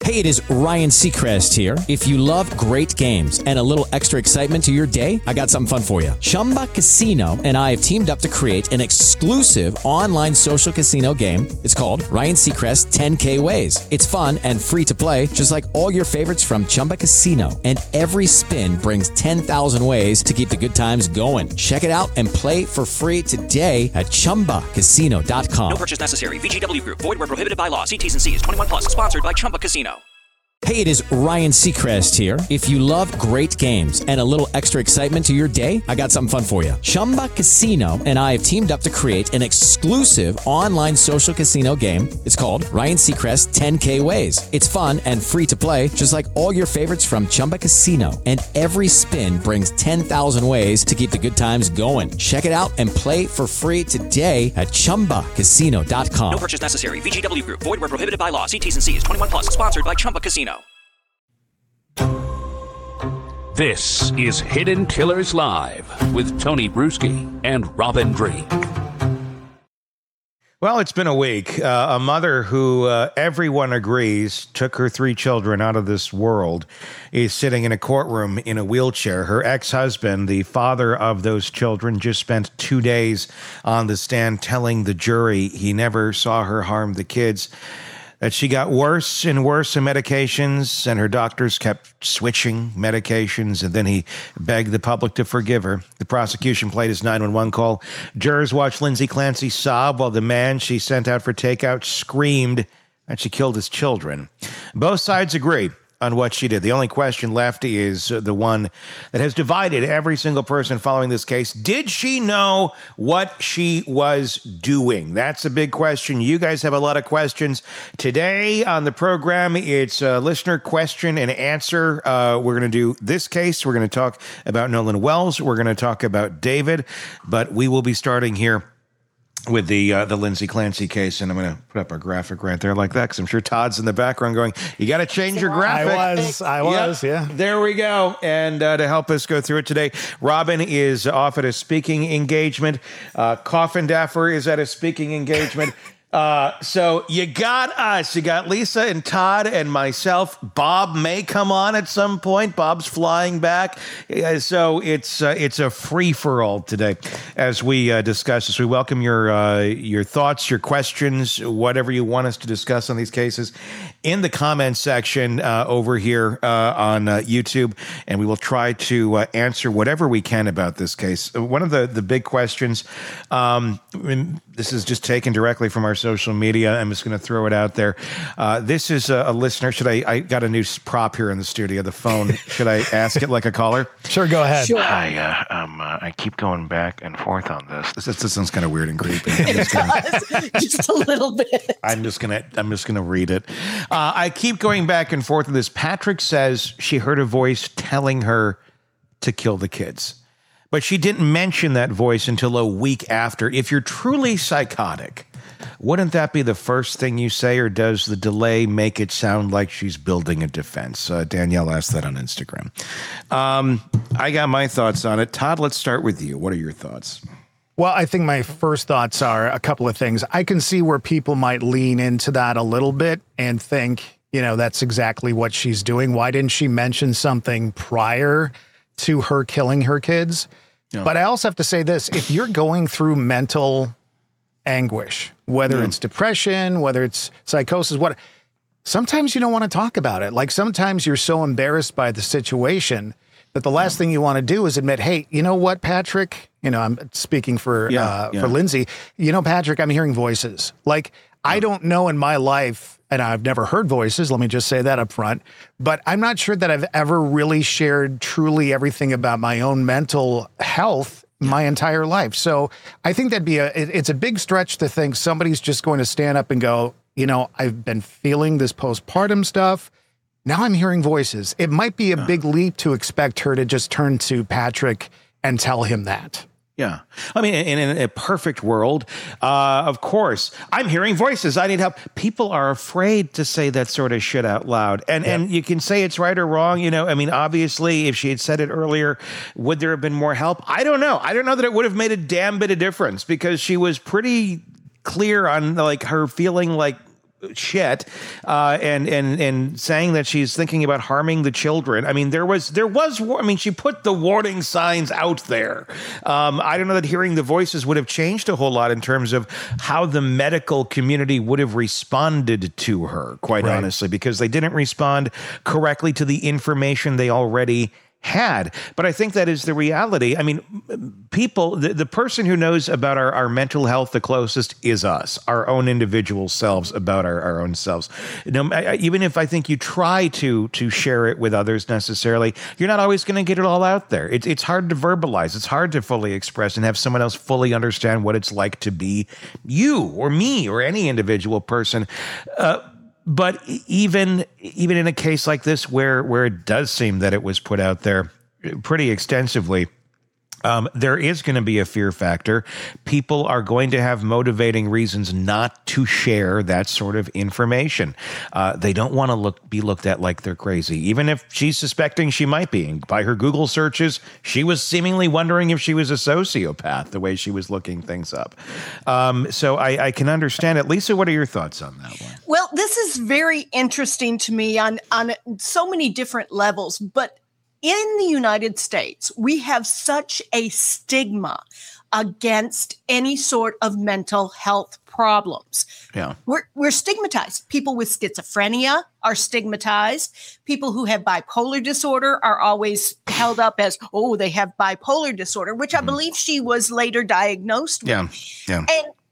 Hey, it is Ryan Seacrest here. If you love great games and a little extra excitement to your day, I got something fun for you. Chumba Casino and I have teamed up to create an exclusive online social casino game. It's called Ryan Seacrest 10K Ways. It's fun and free to play, just like all your favorites from Chumba Casino. And every spin brings 10,000 ways to keep the good times going. Check it out and play for free today at ChumbaCasino.com. No purchase necessary. VGW Group. Void where prohibited by law. See T's and C's. 21 plus. Sponsored by Chumba Casino. Hey, it is Ryan Seacrest here. If you love great games and a little extra excitement to your day, I got something fun for you. Chumba Casino and I have teamed up to create an exclusive online social casino game. It's called Ryan Seacrest 10K Ways. It's fun and free to play, just like all your favorites from Chumba Casino. And every spin brings 10,000 ways to keep the good times going. Check it out and play for free today at ChumbaCasino.com. No purchase necessary. VGW Group. Void where prohibited by law. See T's and C's. 21 plus. Sponsored by Chumba Casino. This is Hidden Killers Live with Tony Bruschi and Robin Drake. Well, it's been a week. A mother who everyone agrees took her 3 children out of this world is sitting in a courtroom in a wheelchair. Her ex-husband, the father of those children, just spent 2 days on the stand telling the jury he never saw her harm the kids, that she got worse and worse in medications, and her doctors kept switching medications, and then he begged the public to forgive her. The prosecution played his 911 call. Jurors watched Lindsay Clancy sob while the man she sent out for takeout screamed that she killed his children. Both sides agree on what she did. The only question left is the one that has divided every single person following this case. Did she know what she was doing? That's a big question. You guys have a lot of questions. Today on the program, it's a listener question and answer. We're going to do this case. We're going to talk about Nolan Wells. We're going to talk about David. But we will be starting here with the Lindsay Clancy case, and I'm going to put up a graphic right there like that, because I'm sure Todd's in the background going, you got to change your graphic. I was, yeah. There we go. And to help us go through it today, Robin is off at a speaking engagement. Coffin Daffer is at a speaking engagement. So you got us. You got Lisa and Todd and myself. Bob may come on at some point. Bob's flying back. So it's a free-for-all today as we discuss this. We welcome your thoughts, your questions, whatever you want us to discuss on these cases in the comments section over here on YouTube, and we will try to answer whatever we can about this case. One of the big questions, this is just taken directly from our social media. I'm just going to throw it out there. This is a listener. I got a new prop here in the studio, the phone. Should I ask it like a caller? Sure, go ahead. Sure. Hi, I keep going back and forth on this. This sounds kind of weird and creepy. Just a little bit. I'm just gonna read it. I keep going back and forth on this. Patrick says she heard a voice telling her to kill the kids, but she didn't mention that voice until a week after. If you're truly psychotic, wouldn't that be the first thing you say, or does the delay make it sound like she's building a defense? Danielle asked that on Instagram. I got my thoughts on it. Todd, let's start with you. What are your thoughts? Well, I think my first thoughts are a couple of things. I can see where people might lean into that a little bit and think, that's exactly what she's doing. Why didn't she mention something prior to her killing her kids? Yeah. But I also have to say this. If you're going through mental anguish, whether it's depression, whether it's psychosis, sometimes you don't want to talk about it. Like sometimes you're so embarrassed by the situation that the last thing you want to do is admit, hey, you know what, Patrick? I'm speaking for Lindsay. Patrick, I'm hearing voices. Like, I don't know in my life, and I've never heard voices, let me just say that up front, but I'm not sure that I've ever really shared truly everything about my own mental health my entire life. So I think it's a big stretch to think somebody's just going to stand up and go, I've been feeling this postpartum stuff. Now I'm hearing voices. It might be a big leap to expect her to just turn to Patrick and tell him that. Yeah. I mean, in a perfect world, of course, I'm hearing voices. I need help. People are afraid to say that sort of shit out loud. And you can say it's right or wrong. Obviously, if she had said it earlier, would there have been more help? I don't know. I don't know that it would have made a damn bit of difference, because she was pretty clear on her feeling like shit, and saying that she's thinking about harming the children. I mean, she put the warning signs out there. I don't know that hearing the voices would have changed a whole lot in terms of how the medical community would have responded to her, quite honestly, because they didn't respond correctly to the information they already had. But I think that is the reality. I mean, people, the person who knows about our mental health the closest is us, our own individual selves, about our own selves. Even if I think you try to share it with others necessarily, you're not always going to get it all out there. It's hard to verbalize. It's hard to fully express and have someone else fully understand what it's like to be you or me or any individual person. But even in a case like this, where it does seem that it was put out there pretty extensively, there is going to be a fear factor. People are going to have motivating reasons not to share that sort of information. They don't want to be looked at like they're crazy, even if she's suspecting she might be. And by her Google searches, she was seemingly wondering if she was a sociopath, the way she was looking things up. So I can understand it. Lisa, what are your thoughts on that one? Well, this is very interesting to me on so many different levels, but in the United States, we have such a stigma against any sort of mental health problems. Yeah. We're stigmatized. People with schizophrenia are stigmatized. People who have bipolar disorder are always held up as, oh, they have bipolar disorder, which I believe she was later diagnosed with. Yeah.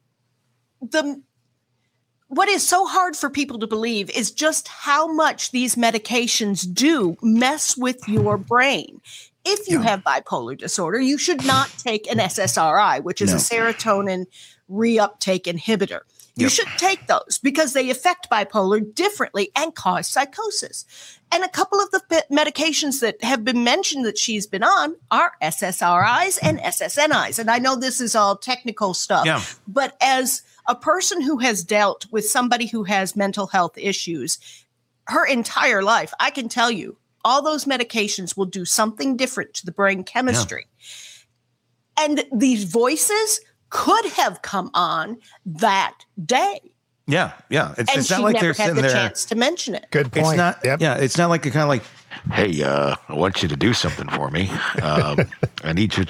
And what is so hard for people to believe is just how much these medications do mess with your brain. If you have bipolar disorder, you should not take an SSRI, which is a serotonin reuptake inhibitor. You should take those because they affect bipolar differently and cause psychosis. And a couple of the medications that have been mentioned that she's been on are SSRIs and SSNIs. And I know this is all technical stuff, but as a person who has dealt with somebody who has mental health issues her entire life, I can tell you all those medications will do something different to the brain chemistry. Yeah. And these voices could have come on that day. Yeah. It's not like they're sitting there. And she never had the chance to mention it. Good point. It's not, it's not like you're kind of like, hey, I want you to do something for me. I need you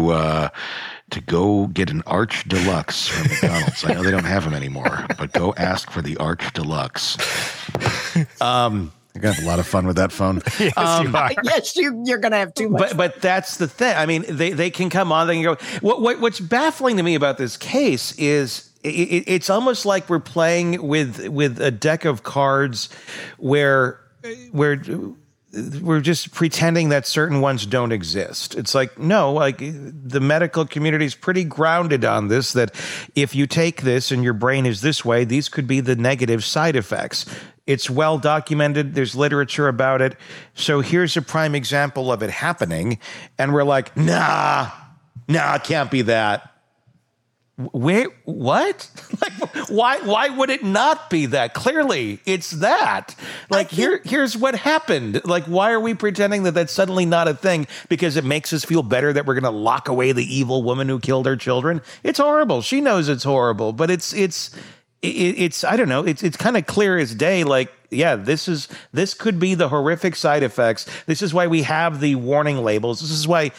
to go get an Arch Deluxe from McDonald's. I know they don't have them anymore, but go ask for the Arch Deluxe. You're going to have a lot of fun with that phone. Yes, you are. Yes, you're going to have too much. But that's the thing. I mean, they can come on, they can go. What's baffling to me about this case is it's almost like we're playing with a deck of cards where we're just pretending that certain ones don't exist. It's like, no, like the medical community is pretty grounded on this, that if you take this and your brain is this way, these could be the negative side effects. It's well documented. There's literature about it. So here's a prime example of it happening. And we're like, nah, it can't be that. Wait, what? Like, why would it not be that? Clearly, it's that. Like, here's what happened. Like, why are we pretending that that's suddenly not a thing because it makes us feel better that we're going to lock away the evil woman who killed her children? It's horrible. She knows it's horrible, but it's I don't know. It's kind of clear as day. Like, yeah, this could be the horrific side effects. This is why we have the warning labels. This is why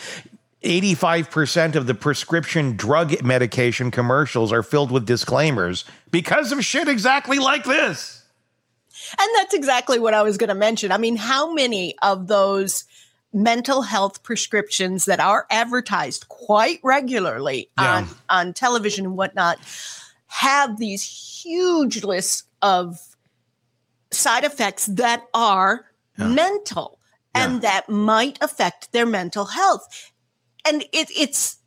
85% of the prescription drug medication commercials are filled with disclaimers because of shit exactly like this. And that's exactly what I was going to mention. I mean, how many of those mental health prescriptions that are advertised quite regularly on television and whatnot have these huge lists of side effects that are mental and that might affect their mental health. And it's,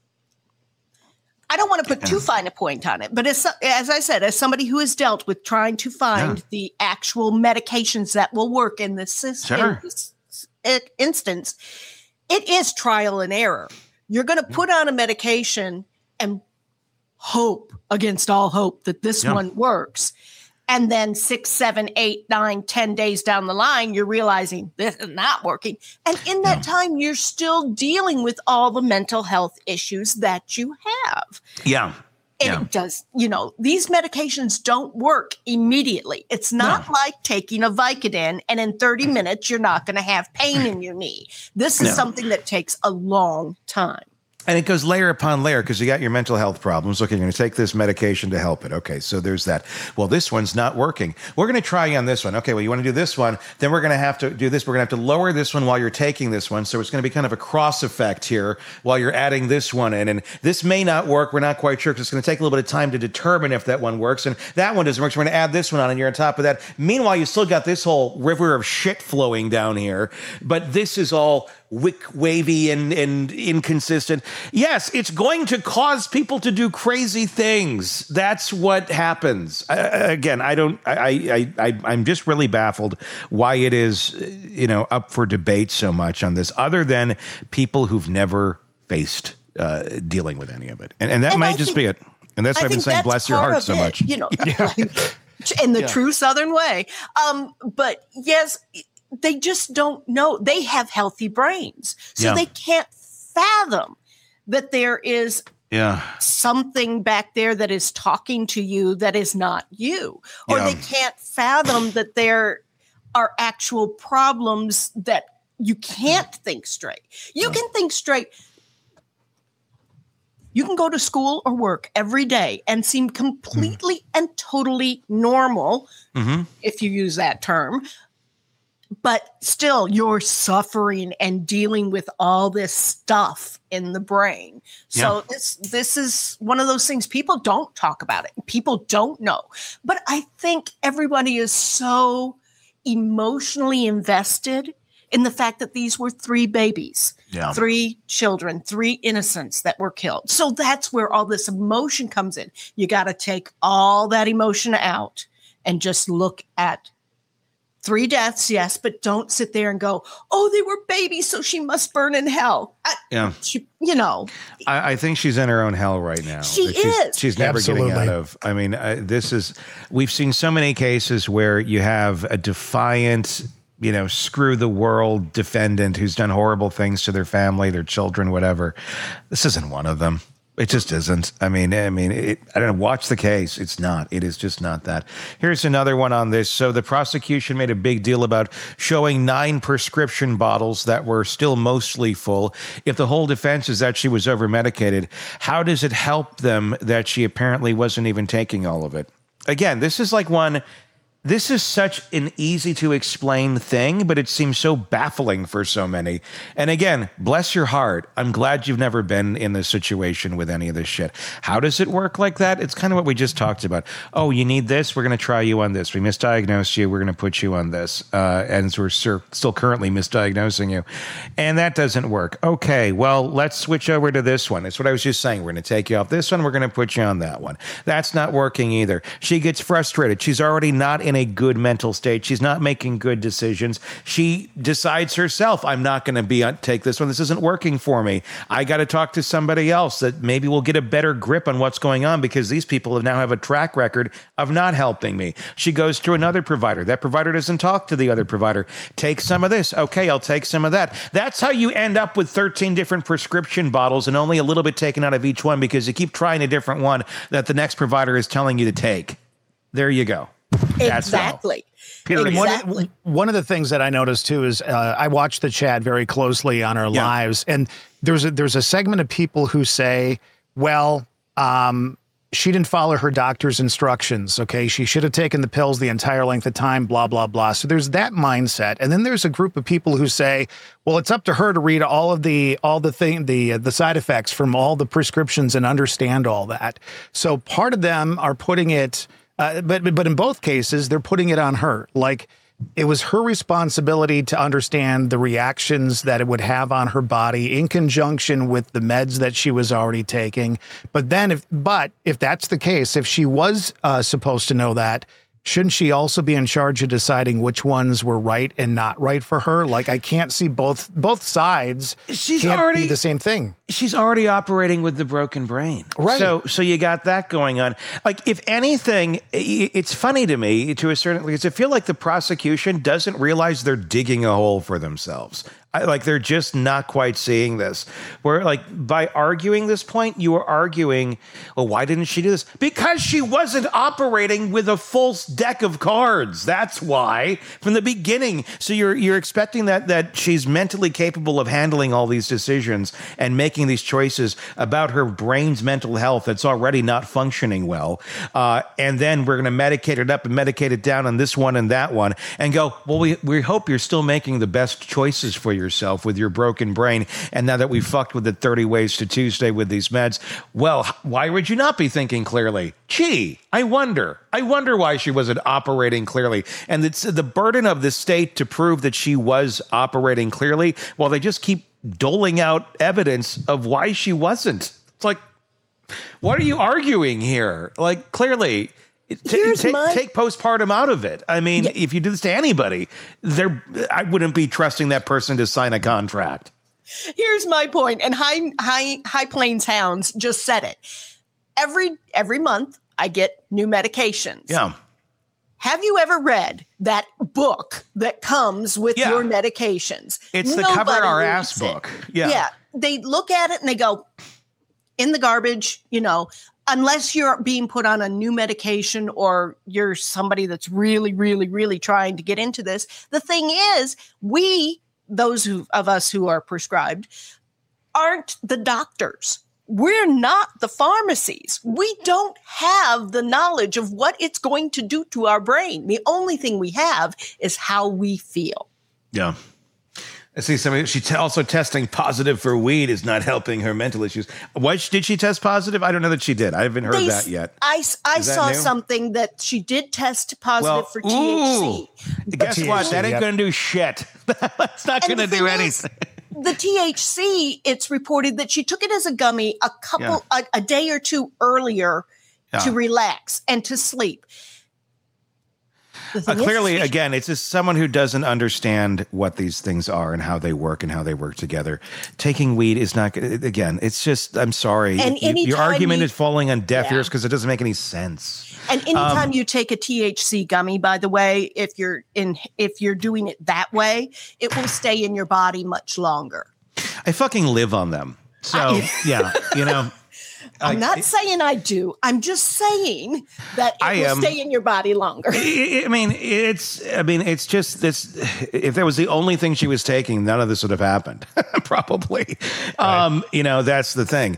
I don't want to put too fine a point on it, but as I said, as somebody who has dealt with trying to find the actual medications that will work in this system, instance, it is trial and error. You're going to put on a medication and hope against all hope that this one works. And then 6, 7, 8, 9, 10 days down the line, you're realizing this is not working. And in that time, you're still dealing with all the mental health issues that you have. Yeah. And it does, these medications don't work immediately. It's not like taking a Vicodin and in 30 minutes, you're not going to have pain in your knee. This is something that takes a long time. And it goes layer upon layer because you got your mental health problems. Okay, you're going to take this medication to help it. Okay, so there's that. Well, this one's not working. We're going to try you on this one. Okay, well, you want to do this one. Then we're going to have to do this. We're going to have to lower this one while you're taking this one. So it's going to be kind of a cross effect here while you're adding this one in. And this may not work. We're not quite sure because it's going to take a little bit of time to determine if that one works. And that one doesn't work. So we're going to add this one on and you're on top of that. Meanwhile, you still got this whole river of shit flowing down here. But this is all wavy and inconsistent. Yes, it's going to cause people to do crazy things. That's what happens. Again, I'm just really baffled why it is, up for debate so much on this, other than people who've never faced dealing with any of it. And that might just be it. And that's why I've been saying bless your heart so much. In the true Southern way. But yes, they just don't know. They have healthy brains. So they can't fathom that there is something back there that is talking to you that is not you. Or they can't fathom that there are actual problems that you can't think straight. You can think straight. You can go to school or work every day and seem completely and totally normal, if you use that term. But still, you're suffering and dealing with all this stuff in the brain. So this is one of those things people don't talk about it. People don't know. But I think everybody is so emotionally invested in the fact that these were 3 babies, 3 children, 3 innocents that were killed. So that's where all this emotion comes in. You got to take all that emotion out and just look at 3 deaths, yes, but don't sit there and go, oh, they were babies, so she must burn in hell. I think she's in her own hell right now. She is. She's never getting out of. I mean, we've seen so many cases where you have a defiant, screw the world defendant who's done horrible things to their family, their children, whatever. This isn't one of them. It just isn't. I don't know. Watch the case. It's not. It is just not that. Here's another one on this. So the prosecution made a big deal about showing 9 prescription bottles that were still mostly full. If the whole defense is that she was over-medicated, how does it help them that she apparently wasn't even taking all of it? Again, this is this is such an easy to explain thing, but it seems so baffling for so many. And again, bless your heart. I'm glad you've never been in this situation with any of this shit. How does it work like that? It's kind of what we just talked about. Oh, you need this? We're going to try you on this. We misdiagnosed you. We're going to put you on this. And we're still currently misdiagnosing you. And that doesn't work. Okay, well, let's switch over to this one. It's what I was just saying. We're going to take you off this one. We're going to put you on that one. That's not working either. She gets frustrated. She's already not in a good mental state. She's not making good decisions. She decides herself, I'm not going to take this one. This isn't working for me. I got to talk to somebody else that maybe will get a better grip on what's going on because these people now have a track record of not helping me. She goes to another provider. That provider doesn't talk to the other provider. Take some of this. Okay, I'll take some of that. That's how you end up with 13 different prescription bottles and only a little bit taken out of each one because you keep trying a different one that the next provider is telling you to take. There you go. Exactly. Exactly. One of the things that I noticed too is I watched the chat very closely on our lives, and there's a segment of people who say, well, she didn't follow her doctor's instructions. Okay, she should have taken the pills the entire length of time, blah, blah, blah. So there's that mindset. And then there's a group of people who say, well, it's up to her to read all the side effects from all the prescriptions and understand all that. So part of them are putting it but in both cases, they're putting it on her. Like, it was her responsibility to understand the reactions that it would have on her body in conjunction with the meds that she was already taking. But then, if that's the case, if she was supposed to know that, shouldn't she also be in charge of deciding which ones were right and not right for her? Like, I can't see both sides. Can't be the same thing. She's already operating with the broken brain. Right. So you got that going on. Like, if anything, it's funny to me to a certain, because I feel like the prosecution doesn't realize they're digging a hole for themselves. Like they're just not quite seeing this. Where like by arguing this point, you are arguing, well, why didn't she do this? Because she wasn't operating with a full deck of cards. That's why from the beginning. So you're expecting that she's mentally capable of handling all these decisions and making these choices about her brain's mental health that's already not functioning well. And then we're going to medicate it up and medicate it down on this one and that one and go, well, we hope you're still making the best choices for yourself with your broken brain. And now that we fucked with it 30 ways to Tuesday with these meds, well, why would you not be thinking clearly? Gee, I wonder why she wasn't operating clearly. And it's the burden of the state to prove that she was operating clearly while they just keep doling out evidence of why she wasn't. It's like, what are you arguing here? Like, clearly, take postpartum out of it. I mean, if you do this to anybody, I wouldn't be trusting that person to sign a contract. Here's my point, and High Plains Hounds just said it. Every month, I get new medications. Yeah. Have you ever read that book that comes with your medications? It's the Cover Our Ass book. Yeah. Yeah. They look at it and they go, in the garbage, unless you're being put on a new medication or you're somebody that's really, really, really trying to get into this. The thing is, those of us who are prescribed, aren't the doctors. We're not the pharmacies. We don't have the knowledge of what it's going to do to our brain. The only thing we have is how we feel. Yeah. I see somebody, she's also testing positive for weed is not helping her mental issues. Did she test positive? I don't know that she did. I haven't heard that yet. I saw something that she did test positive for THC. Guess what? That ain't going to do shit. That's not going to do anything. The THC, it's reported that she took it as a gummy a day or two earlier to relax and to sleep. Clearly, again, it's just someone who doesn't understand what these things are and how they work together. Taking weed is not, again, it's just, I'm sorry. And your argument is falling on deaf ears because it doesn't make any sense. And anytime you take a THC gummy, by the way, if you're doing it that way, it will stay in your body much longer. I fucking live on them. So, I'm not saying I do. I'm just saying that it will stay in your body longer. It's just this. If that was the only thing she was taking, none of this would have happened. Probably. Right. That's the thing.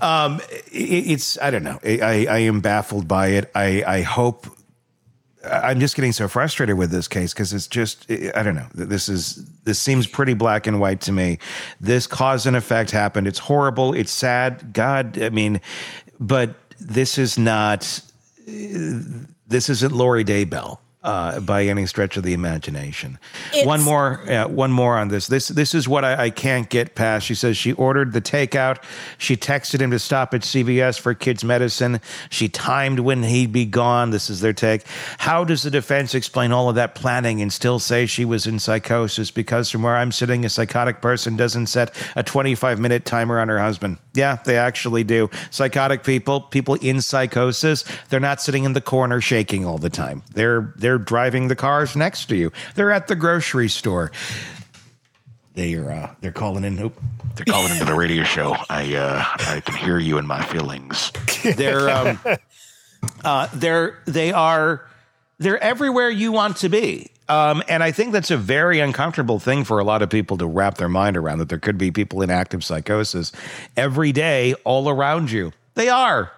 I don't know. I am baffled by it. I hope. I'm just getting so frustrated with this case because it's just, I don't know. This seems pretty black and white to me. This cause and effect happened. It's horrible. It's sad. God, but this isn't Lori Daybell. By any stretch of the imagination. One more on this. This is what I can't get past. She says she ordered the takeout. She texted him to stop at CVS for kids' medicine. She timed when he'd be gone. This is their take. How does the defense explain all of that planning and still say she was in psychosis? Because from where I'm sitting, a psychotic person doesn't set a 25-minute timer on her husband. Yeah, they actually do. Psychotic people in psychosis, they're not sitting in the corner shaking all the time. They're driving the cars next to you. They're at the grocery store. They're calling in. They're calling into the radio show. I can hear you in my feelings. They're everywhere you want to be. And I think that's a very uncomfortable thing for a lot of people to wrap their mind around, that there could be people in active psychosis every day all around you. They are.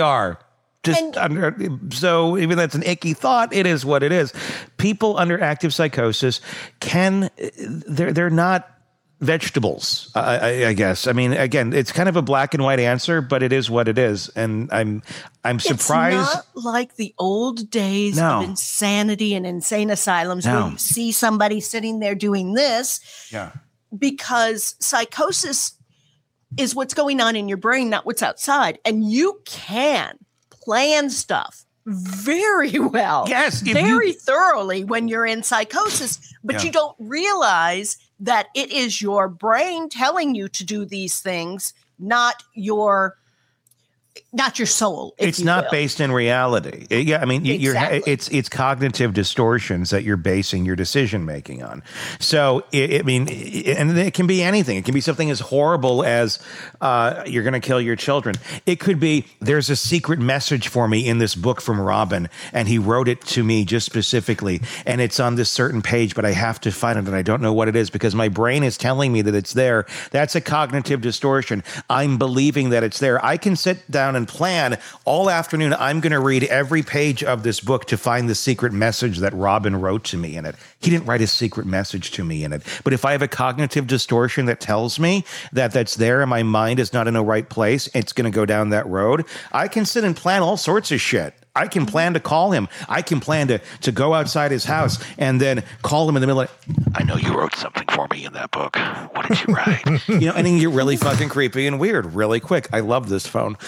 So even though that's an icky thought, it is what it is. People under active psychosis they're not vegetables, I guess. I mean, again, it's kind of a black and white answer, but it is what it is. And I'm surprised. It's not like the old days of insanity and insane asylums where you see somebody sitting there doing this. Yeah. Because psychosis is what's going on in your brain, not what's outside. And you can plan stuff very well. Yes. Very thoroughly when you're in psychosis, but you don't realize that it is your brain telling you to do these things, not your not your soul. If It's you not will. based in reality. Yeah, I mean, Exactly. it's cognitive distortions that you're basing your decision making on. So, and it can be anything. It can be something as horrible as you're going to kill your children. It could be there's a secret message for me in this book from Robin, and he wrote it to me just specifically, and it's on this certain page, but I have to find it, and I don't know what it is because my brain is telling me that it's there. That's a cognitive distortion. I'm believing that it's there. I can sit down and plan all afternoon. I'm going to read every page of this book to find the secret message that Robin wrote to me in it. He didn't write a secret message to me in it. But if I have a cognitive distortion that tells me that that's there and my mind is not in the right place, it's going to go down that road, I can sit and plan all sorts of shit. I can plan to call him. I can plan to go outside his house and then call him in the middle of, I know you wrote something for me in that book. What did you write? And then get really fucking creepy and weird really quick. I love this phone.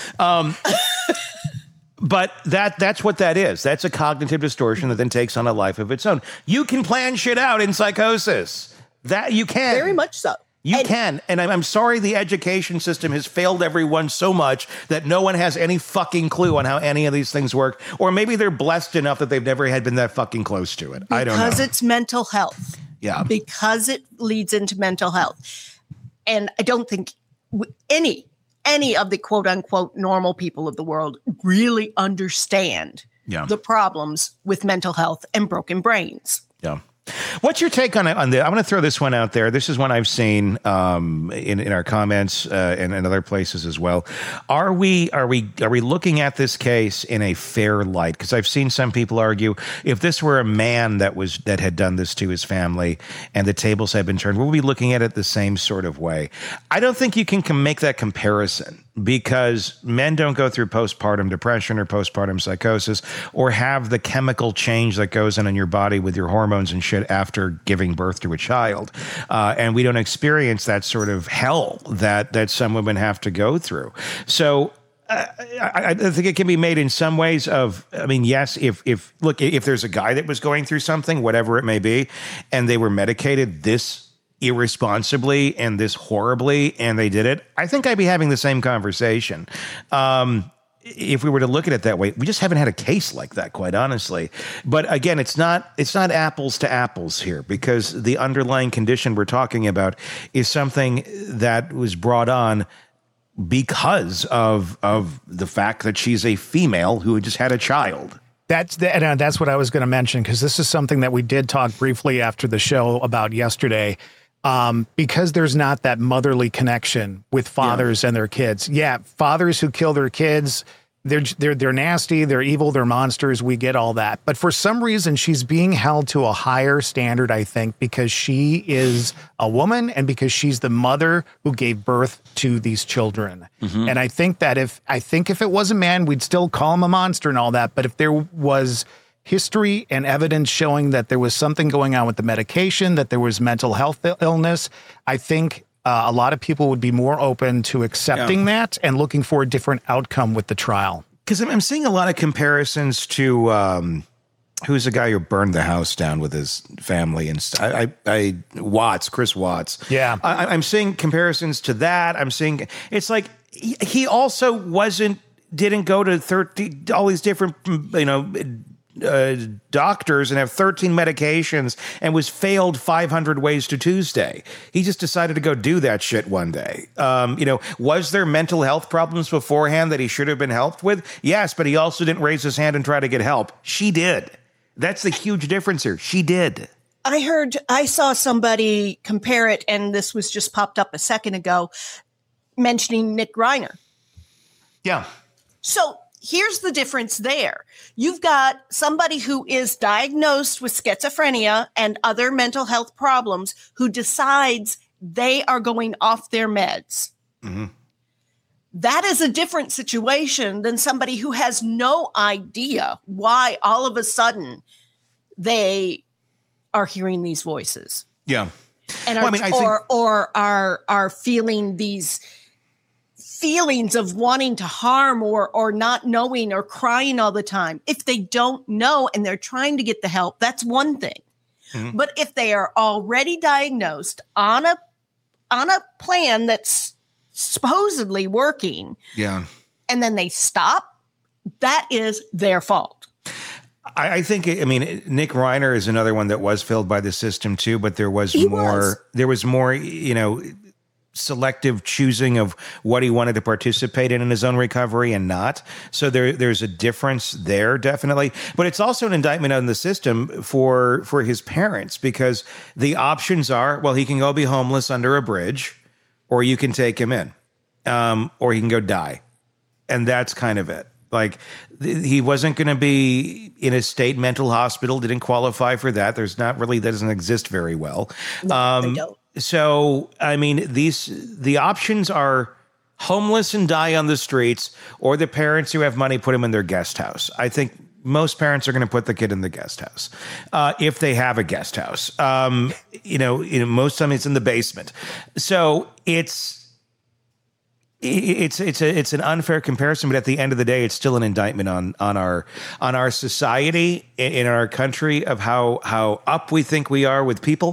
But that's what that is. That's a cognitive distortion that then takes on a life of its own. You can plan shit out in psychosis. That you can. Very much so. You can. And I'm sorry the education system has failed everyone so much that no one has any fucking clue on how any of these things work. Or maybe they're blessed enough that they've never had been that fucking close to it. I don't know. Because it's mental health. Yeah. Because it leads into mental health. And I don't think any of the quote unquote normal people of the world really understand the problems with mental health and broken brains. Yeah. What's your take on it? I'm going to throw this one out there. This is one I've seen in our comments and in other places as well. Are we looking at this case in a fair light? Because I've seen some people argue if this were a man that had done this to his family and the tables had been turned, we'll be looking at it the same sort of way. I don't think you can make that comparison because men don't go through postpartum depression or postpartum psychosis or have the chemical change that goes on in your body with your hormones and shit after giving birth to a child. And we don't experience that sort of hell that some women have to go through. So I think it can be made in some ways of, I mean, yes, if there's a guy that was going through something, whatever it may be, and they were medicated this irresponsibly and this horribly, and they did it, I think I'd be having the same conversation. If we were to look at it that way, we just haven't had a case like that, quite honestly. But again, it's not apples to apples here because the underlying condition we're talking about is something that was brought on because of the fact that she's a female who just had a child. That's what I was going to mention, because this is something that we did talk briefly after the show about yesterday. Because there's not that motherly connection with fathers and their kids. Yeah, fathers who kill their kids, they're nasty, they're evil, they're monsters. We get all that. But for some reason, she's being held to a higher standard, I think, because she is a woman and because she's the mother who gave birth to these children. Mm-hmm. And I think that if it was a man, we'd still call him a monster and all that. But if there was history and evidence showing that there was something going on with the medication, that there was mental health illness, I think a lot of people would be more open to accepting that and looking for a different outcome with the trial. Because I'm seeing a lot of comparisons to who's the guy who burned the house down with his family and Chris Watts. Yeah, I'm seeing comparisons to that. I'm seeing it's like he also didn't go to all these different doctors and have 13 medications and was failed 500 ways to Tuesday. He just decided to go do that shit one day. Was there mental health problems beforehand that he should have been helped with? Yes, but he also didn't raise his hand and try to get help. She did. That's the huge difference here. She did. I saw somebody compare it, and this was just popped up a second ago, mentioning Nick Reiner. Yeah. So here's the difference there. You've got somebody who is diagnosed with schizophrenia and other mental health problems who decides they are going off their meds. Mm-hmm. That is a different situation than somebody who has no idea why all of a sudden they are hearing these voices. Yeah. And are feeling these feelings of wanting to harm or not knowing or crying all the time. If they don't know and they're trying to get the help, that's one thing. Mm-hmm. But if they are already diagnosed on a plan that's supposedly working, and then they stop, that is their fault. I think, I mean, Nick Reiner is another one that was failed by the system too, but there was more, you know, selective choosing of what he wanted to participate in his own recovery and not. So there's a difference there, definitely. But it's also an indictment on the system for his parents, because the options are, well, he can go be homeless under a bridge, or you can take him in, or he can go die. And that's kind of it. Like, he wasn't going to be in a state mental hospital, didn't qualify for that. That doesn't exist very well. No, they don't. So, I mean, the options are homeless and die on the streets, or the parents who have money put him in their guest house. I think most parents are going to put the kid in the guest house, if they have a guest house. Most time it's in the basement. So it's an unfair comparison, but at the end of the day, it's still an indictment on our society, in our country, of how up we think we are with people,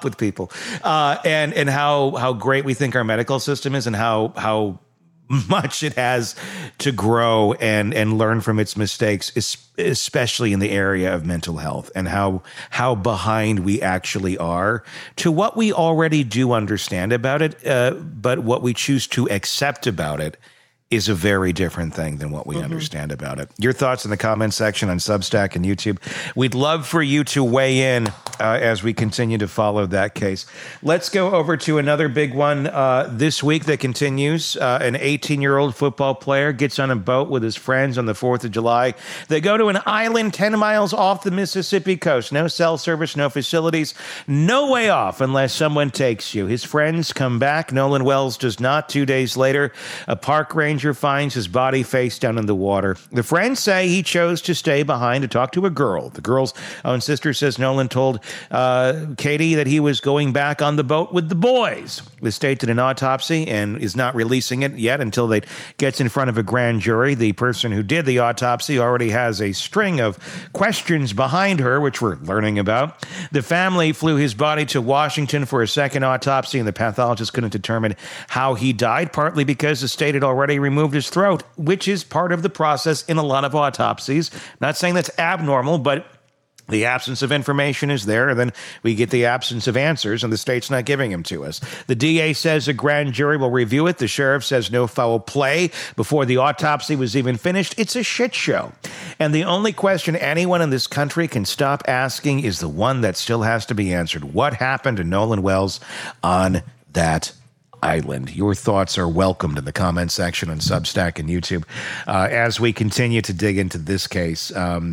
and how great we think our medical system is, and how much it has to grow and learn from its mistakes, especially in the area of mental health, and how behind we actually are to what we already do understand about it. But what we choose to accept about it is a very different thing than what we understand about it. Your thoughts in the comment section on Substack and YouTube. We'd love for you to weigh in as we continue to follow that case. Let's go over to another big one this week that continues. An 18-year-old football player gets on a boat with his friends on the 4th of July. They go to an island 10 miles off the Mississippi coast. No cell service, no facilities, no way off unless someone takes you. His friends come back. Nolan Wells does not. 2 days later, a park ranger finds his body face down in the water. The friends say he chose to stay behind to talk to a girl. The girl's own sister says Nolan told Katie that he was going back on the boat with the boys. The state did an autopsy and is not releasing it yet until it gets in front of a grand jury. The person who did the autopsy already has a string of questions behind her, which we're learning about. The family flew his body to Washington for a second autopsy, and the pathologist couldn't determine how he died, partly because the state had already removed his throat, which is part of the process in a lot of autopsies. Not saying that's abnormal, but the absence of information is there, and then we get the absence of answers, and the state's not giving them to us. The DA says a grand jury will review it. The sheriff says no foul play before the autopsy was even finished. It's a shit show. And the only question anyone in this country can stop asking is the one that still has to be answered. What happened to Nolan Wells on that island? Your thoughts are welcomed in the comment section on Substack and YouTube as we continue to dig into this case.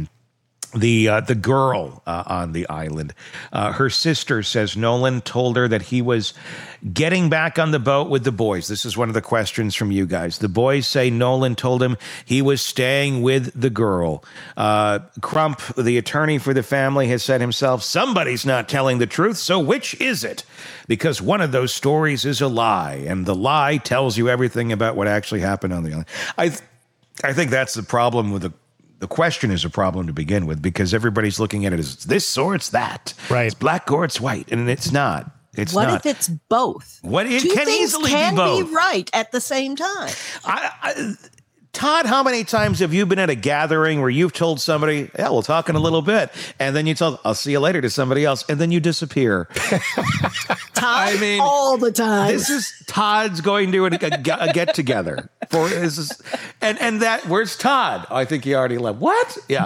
The girl on the island, her sister says Nolan told her that he was getting back on the boat with the boys. This is one of the questions from you guys. The boys say Nolan told him he was staying with the girl. Crump, the attorney for the family, has said himself, somebody's not telling the truth, so which is it? Because one of those stories is a lie, and the lie tells you everything about what actually happened on the island. I think that's the problem with the question is a problem to begin with, because everybody's looking at it as it's this or it's that. Right. It's black or it's white, and it's not. It's what not. if it's both? What it Two can things easily can be both. be right at the same time. Todd, how many times have you been at a gathering where you've told somebody, yeah, we'll talk in a little bit, and then you tell, I'll see you later, to somebody else, and then you disappear? Todd, all the time. This is Todd's going to a get-together. And that, where's Todd? Oh, I think he already left. What? Yeah.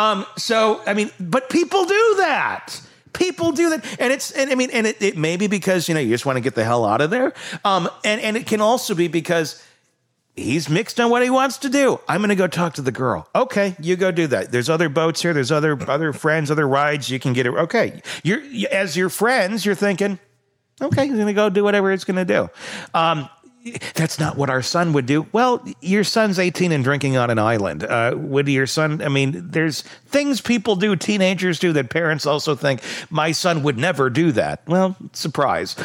But people do that. People do that. And it may be because, you just want to get the hell out of there. And it can also be because he's mixed on what he wants to do. I'm going to go talk to the girl. Okay, you go do that. There's other boats here. There's other friends, other rides. You can get it. Okay. As your friends, you're thinking, okay, he's going to go do whatever it's going to do. That's not what our son would do. Well, your son's 18 and drinking on an island. Would your son, there's things people do, teenagers do, that parents also think, my son would never do that. Well, surprise.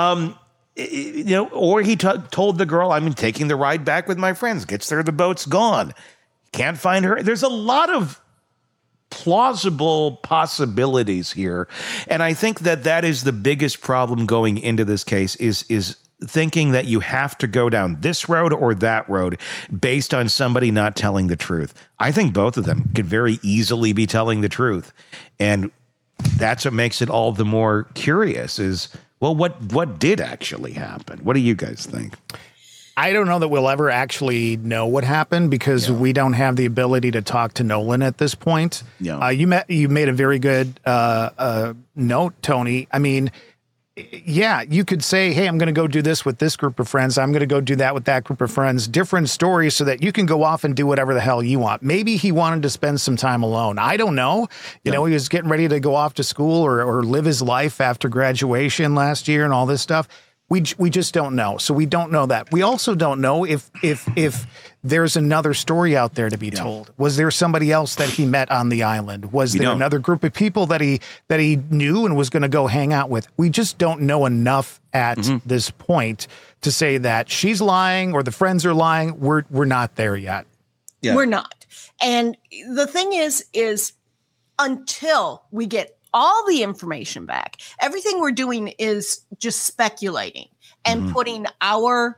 Or he told the girl, I'm taking the ride back with my friends. Gets there, the boat's gone. Can't find her. There's a lot of plausible possibilities here. And I think that is the biggest problem going into this case is thinking that you have to go down this road or that road based on somebody not telling the truth. I think both of them could very easily be telling the truth. And that's what makes it all the more curious is, well, what did actually happen? What do you guys think? I don't know that we'll ever actually know what happened because we don't have the ability to talk to Nolan at this point. Yeah. You made a very good note, Tony. I mean, yeah, you could say, hey, I'm going to go do this with this group of friends. I'm going to go do that with that group of friends. Different stories so that you can go off and do whatever the hell you want. Maybe he wanted to spend some time alone. I don't know. You know, he was getting ready to go off to school or live his life after graduation last year and all this stuff. We just don't know. So we don't know that. We also don't know if there's another story out there to be told. Was there somebody else that he met on the island? Was there another group of people that he knew and was going to go hang out with? We just don't know enough at this point to say that she's lying or the friends are lying. We're not there yet. Yeah. We're not. And the thing is until we get all the information back, everything we're doing is just speculating and putting our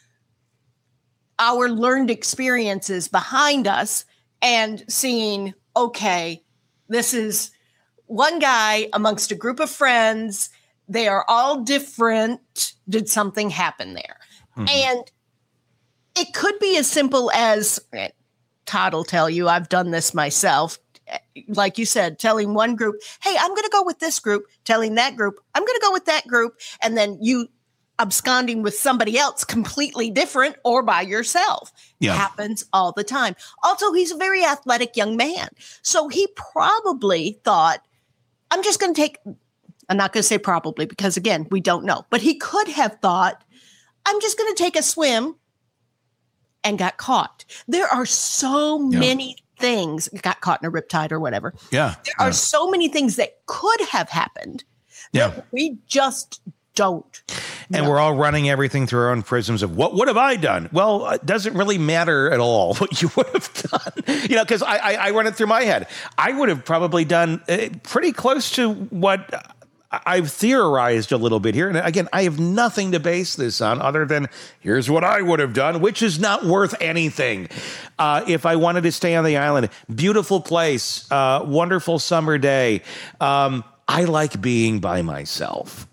learned experiences behind us and seeing, okay, this is one guy amongst a group of friends. They are all different. Did something happen there? And it could be as simple as, Todd will tell you, I've done this myself. Like you said, telling one group, hey, I'm going to go with this group, telling that group, I'm going to go with that group. And then you absconding with somebody else completely different or by yourself. Happens all the time. Also, he's a very athletic young man. So he probably thought, I'm not going to say probably because, again, we don't know. But he could have thought, I'm just going to take a swim and got caught. There are so many things, got caught in a riptide or whatever. Yeah. There are so many things that could have happened that we just don't. And we're all running everything through our own prisms of what have I done? Well, it doesn't really matter at all what you would have done. You know, because I run it through my head. I would have probably done pretty close to what I've theorized a little bit here. And again, I have nothing to base this on other than here's what I would have done, which is not worth anything. If I wanted to stay on the island, beautiful place, wonderful summer day. I like being by myself.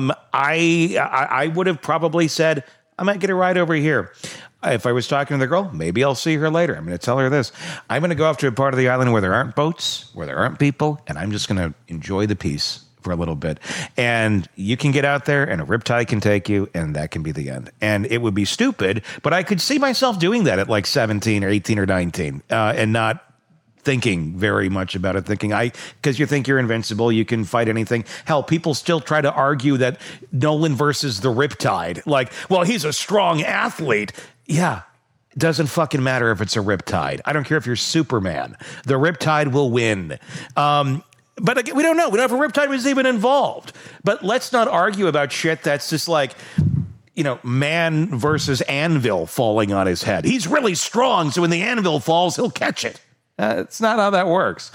I would have probably said, I might get a ride over here. If I was talking to the girl, maybe I'll see her later. I'm going to tell her this. I'm going to go off to a part of the island where there aren't boats, where there aren't people, and I'm just going to enjoy the peace for a little bit. And you can get out there and a riptide can take you and that can be the end. And it would be stupid, but I could see myself doing that at like 17 or 18 or 19 and not thinking very much about it, because you think you're invincible, you can fight anything. Hell, people still try to argue that Nolan versus the riptide. Like, well, he's a strong athlete. Yeah. It doesn't fucking matter if it's a riptide. I don't care if you're Superman. The riptide will win. But again, we don't know. We don't know if a riptide was even involved. But let's not argue about shit that's just like, you know, man versus anvil falling on his head. He's really strong, so when the anvil falls, he'll catch it. It's not how that works.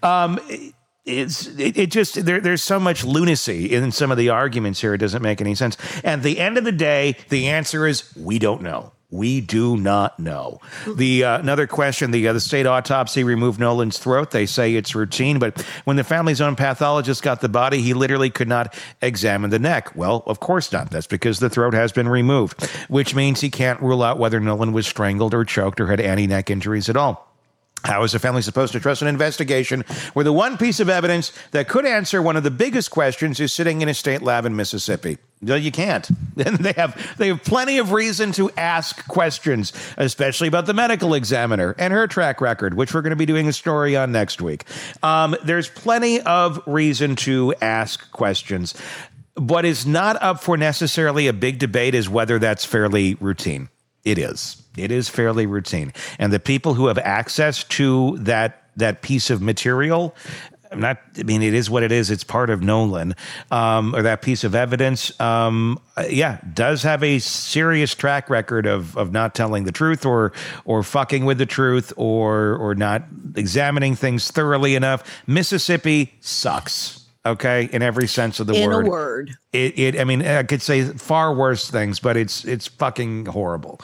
There's so much lunacy in some of the arguments here. It doesn't make any sense. And at the end of the day, the answer is we don't know. We do not know. The another question, the state autopsy removed Nolan's throat. They say it's routine, but when the family's own pathologist got the body, he literally could not examine the neck. Well, of course not. That's because the throat has been removed, which means he can't rule out whether Nolan was strangled or choked or had any neck injuries at all. How is a family supposed to trust an investigation where the one piece of evidence that could answer one of the biggest questions is sitting in a state lab in Mississippi? No, you can't. And they have plenty of reason to ask questions, especially about the medical examiner and her track record, which we're going to be doing a story on next week. There's plenty of reason to ask questions. What is not up for necessarily a big debate is whether that's fairly routine. It is. It is fairly routine. And the people who have access to that piece of material, it is what it is. It's part of Nolan, or that piece of evidence, does have a serious track record of not telling the truth or fucking with the truth or not examining things thoroughly enough. Mississippi sucks. Okay, in every sense of the word. In a word. I mean, I could say far worse things, but it's fucking horrible.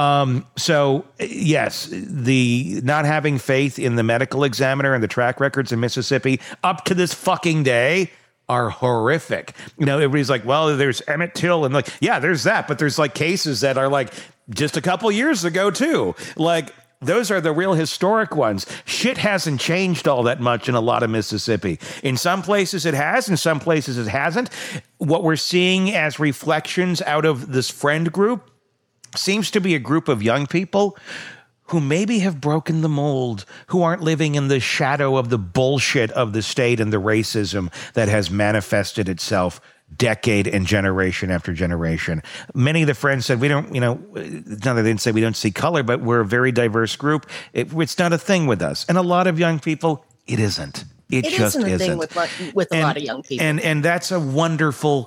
So yes, the not having faith in the medical examiner and the track records in Mississippi up to this fucking day are horrific. You know, everybody's like, well, there's Emmett Till, and like, yeah, there's that, but there's like cases that are like just a couple years ago too. Like, those are the real historic ones. Shit hasn't changed all that much in a lot of Mississippi. In some places it has, in some places it hasn't. What we're seeing as reflections out of this friend group seems to be a group of young people who maybe have broken the mold, who aren't living in the shadow of the bullshit of the state and the racism that has manifested itself decade and generation after generation. Many of the friends said, we don't, you know, no, they didn't say we don't see color, but we're a very diverse group. It's not a thing with us. And a lot of young people, it isn't. It just isn't. A thing with a lot of young people. And that's a wonderful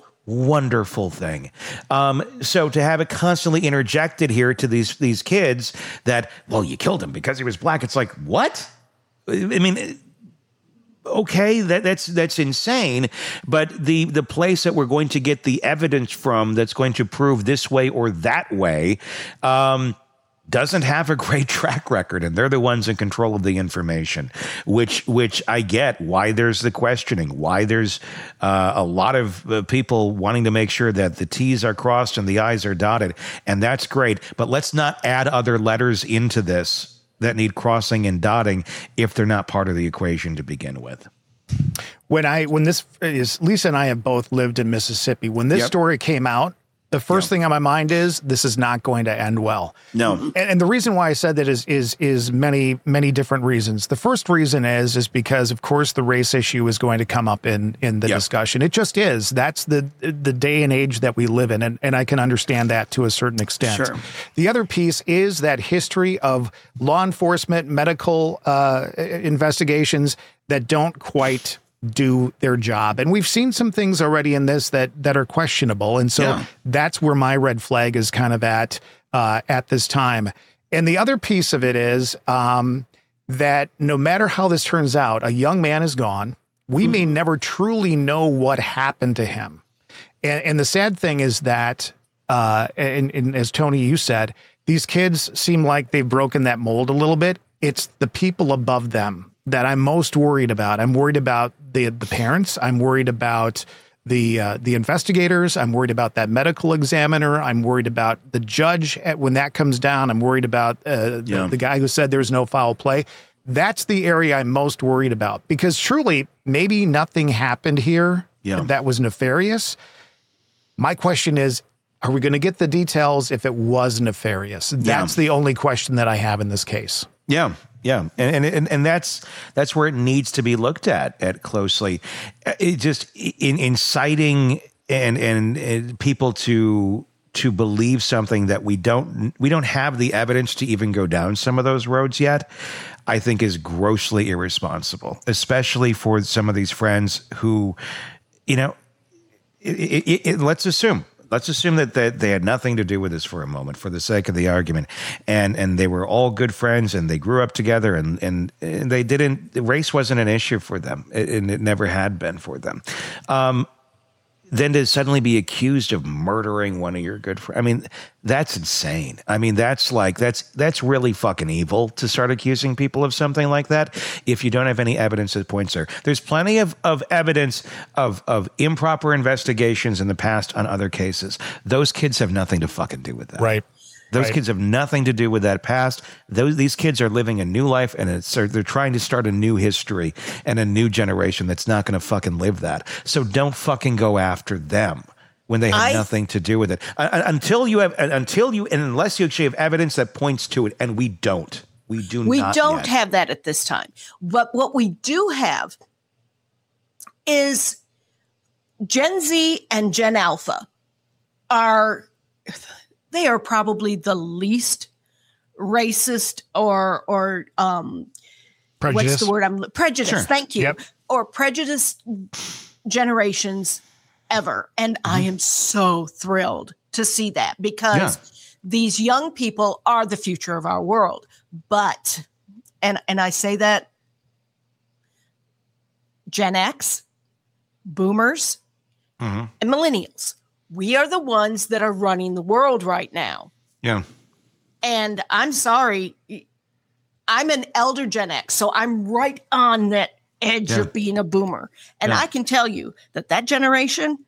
thing. So to have it constantly interjected here to these kids that, well, you killed him because he was black. It's like, what? I mean, okay, that's insane. But the place that we're going to get the evidence from that's going to prove this way or that way doesn't have a great track record, and they're the ones in control of the information, which I get why there's the questioning, why there's a lot of people wanting to make sure that the T's are crossed and the I's are dotted, and that's great. But let's not add other letters into this that need crossing and dotting if they're not part of the equation to begin with. When this is, Lisa and I have both lived in Mississippi. When this story came out, the first thing on my mind is this is not going to end well. No. And the reason why I said that is many, many different reasons. The first reason is because, of course, the race issue is going to come up in the discussion. It just is. That's the day and age that we live in. And I can understand that to a certain extent. Sure. The other piece is that history of law enforcement, medical investigations that don't quite do their job. And we've seen some things already in this that are questionable. And so that's where my red flag is kind of at this time. And the other piece of it is that no matter how this turns out, a young man is gone. We may never truly know what happened to him. And the sad thing is that, and as Tony, you said, these kids seem like they've broken that mold a little bit. It's the people above them that I'm most worried about. I'm worried about the parents. I'm worried about the investigators. I'm worried about that medical examiner. I'm worried about the judge when that comes down. I'm worried about the guy who said there's no foul play. That's the area I'm most worried about, because truly, maybe nothing happened here that was nefarious. My question is, are we going to get the details if it was nefarious? That's the only question that I have in this case. Yeah. Yeah. And that's where it needs to be looked at closely. It just inciting and people to believe something that we don't have the evidence to even go down some of those roads yet, I think is grossly irresponsible, especially for some of these friends who, you know, let's assume that they had nothing to do with this for a moment, for the sake of the argument, and they were all good friends and they grew up together and they didn't. Race wasn't an issue for them, and it never had been for them. Then to suddenly be accused of murdering one of your good friends, I mean, that's insane. I mean, that's really fucking evil to start accusing people of something like that if you don't have any evidence that points there. There's plenty of evidence of improper investigations in the past on other cases. Those kids have nothing to fucking do with that. Right. Those kids have nothing to do with that past. These kids are living a new life, and they're trying to start a new history and a new generation that's not going to fucking live that. So don't fucking go after them when they have nothing to do with it. Unless you actually have evidence that points to it, and we don't. We don't have that at this time. But what we do have is Gen Z and Gen Alpha they are probably the least racist or prejudice. What's the word? Prejudice. Sure. Thank you. Yep. Or prejudiced generations ever. And I am so thrilled to see that, because these young people are the future of our world. But, and I say that Gen X, boomers and millennials. We are the ones that are running the world right now. Yeah. And I'm sorry, I'm an elder Gen X, so I'm right on that edge of being a boomer. And I can tell you that generation,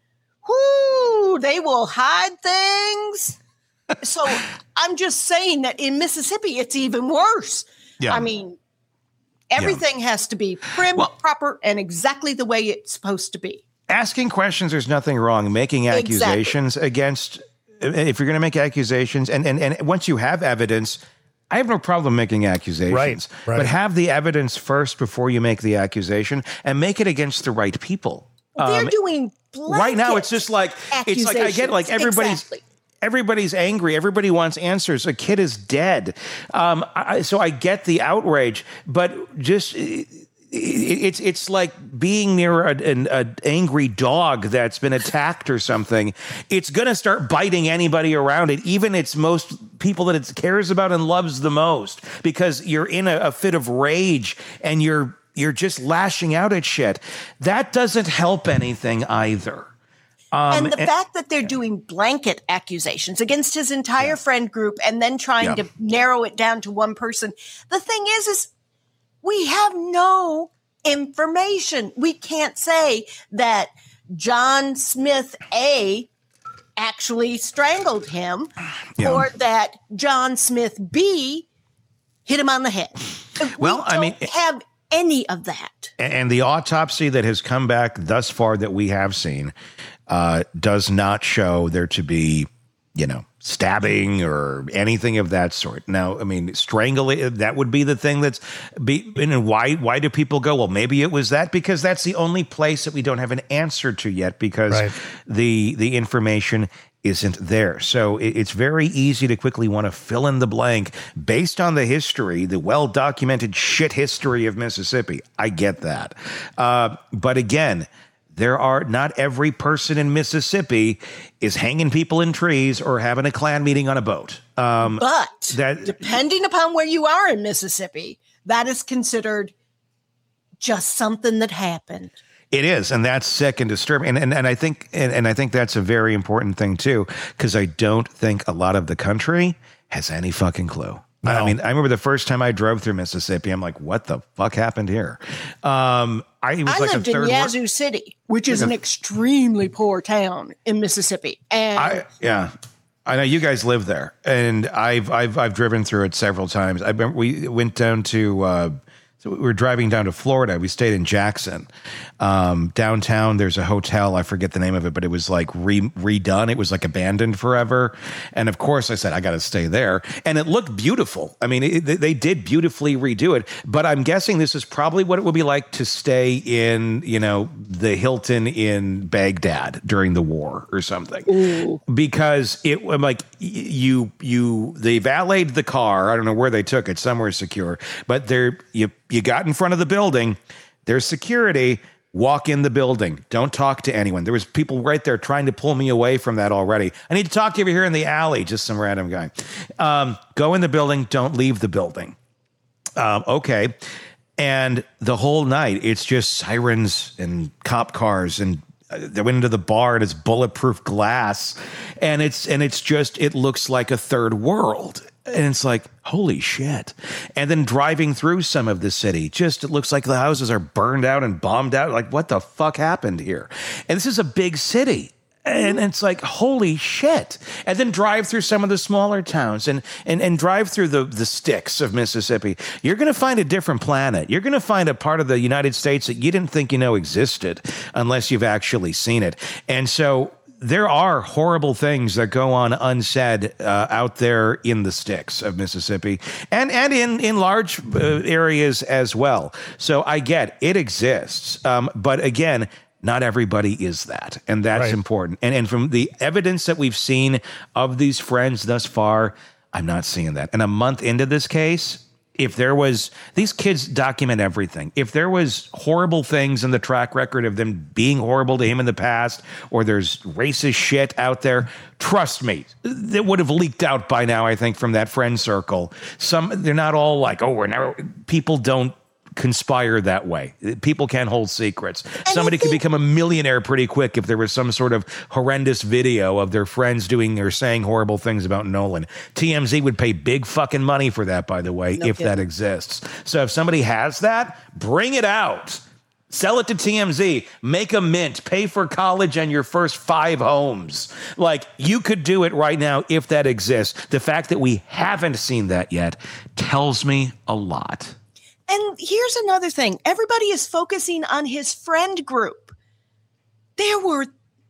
they will hide things. So I'm just saying that in Mississippi, it's even worse. Yeah. I mean, everything has to be prim, proper, and exactly the way it's supposed to be. Asking questions, there's nothing wrong. Making accusations against, if you're going to make accusations, and once you have evidence, I have no problem making accusations. Right. But have the evidence first before you make the accusation, and make it against the right people. They're doing right now. It's just like it's like I get like everybody's angry. Everybody wants answers. A kid is dead. So I get the outrage, but just. It's like being near an angry dog that's been attacked or something. It's going to start biting anybody around it, even its most people that it cares about and loves the most, because you're in a fit of rage and you're just lashing out at shit. That doesn't help anything either. And the fact that they're doing blanket accusations against his entire friend group and then trying to narrow it down to one person. The thing is we have no information. We can't say that John Smith A actually strangled him or that John Smith B hit him on the head. We don't have any of that. And the autopsy that has come back thus far that we have seen does not show there to be, stabbing or anything of that sort. Now, I mean, strangling, that would be the thing and why do people go, well, maybe it was that? Because that's the only place that we don't have an answer to yet, because the information isn't there. So it's very easy to quickly want to fill in the blank based on the history, the well-documented shit history of Mississippi. I get that. But again, not every person in Mississippi is hanging people in trees or having a Klan meeting on a boat. But depending upon where you are in Mississippi, that is considered just something that happened. It is, and that's sick and disturbing. And I think that's a very important thing too, because I don't think a lot of the country has any fucking clue. No. I mean, I remember the first time I drove through Mississippi, I'm like, what the fuck happened here? I lived in Yazoo City, which is an extremely poor town in Mississippi. And I know you guys live there, and I've driven through it several times. We went down to so we were driving down to Florida. We stayed in Jackson. Downtown, there's a hotel. I forget the name of it, but it was like redone. It was like abandoned forever. And of course, I said, I got to stay there. And it looked beautiful. I mean, they did beautifully redo it. But I'm guessing this is probably what it would be like to stay in, the Hilton in Baghdad during the war or something. Ooh. Because they valeted the car. I don't know where they took it, somewhere secure. But you got in front of the building, there's security, walk in the building. Don't talk to anyone. There was people right there trying to pull me away from that already. I need to talk to you over here in the alley, just some random guy. Go in the building, don't leave the building. Okay. And the whole night, it's just sirens and cop cars, and they went into the bar and it's bulletproof glass. And it looks like a third world. And it's like, holy shit. And then driving through some of the city, it looks like the houses are burned out and bombed out. Like, what the fuck happened here? And this is a big city. And it's like, holy shit. And then drive through some of the smaller towns and drive through the sticks of Mississippi. You're going to find a different planet. You're going to find a part of the United States that you didn't think existed unless you've actually seen it. And so there are horrible things that go on unsaid out there in the sticks of Mississippi and in large areas as well. So I get it exists. But again, not everybody is that. And that's important. And from the evidence that we've seen of these friends thus far, I'm not seeing that. And a month into this case, if there was, these kids document everything. If there was horrible things in the track record of them being horrible to him in the past, or there's racist shit out there, trust me, that would have leaked out by now, I think, from that friend circle. They're not all like, people don't conspire that way. People can't hold secrets. Somebody could become a millionaire pretty quick if there was some sort of horrendous video of their friends doing or saying horrible things about Nolan. TMZ would pay big fucking money for that, by the way, if that exists. So if somebody has that, bring it out. Sell it to TMZ, make a mint, pay for college and your first 5 homes. Like, you could do it right now if that exists. The fact that we haven't seen that yet tells me a lot. And here's another thing. Everybody is focusing on his friend group. There were,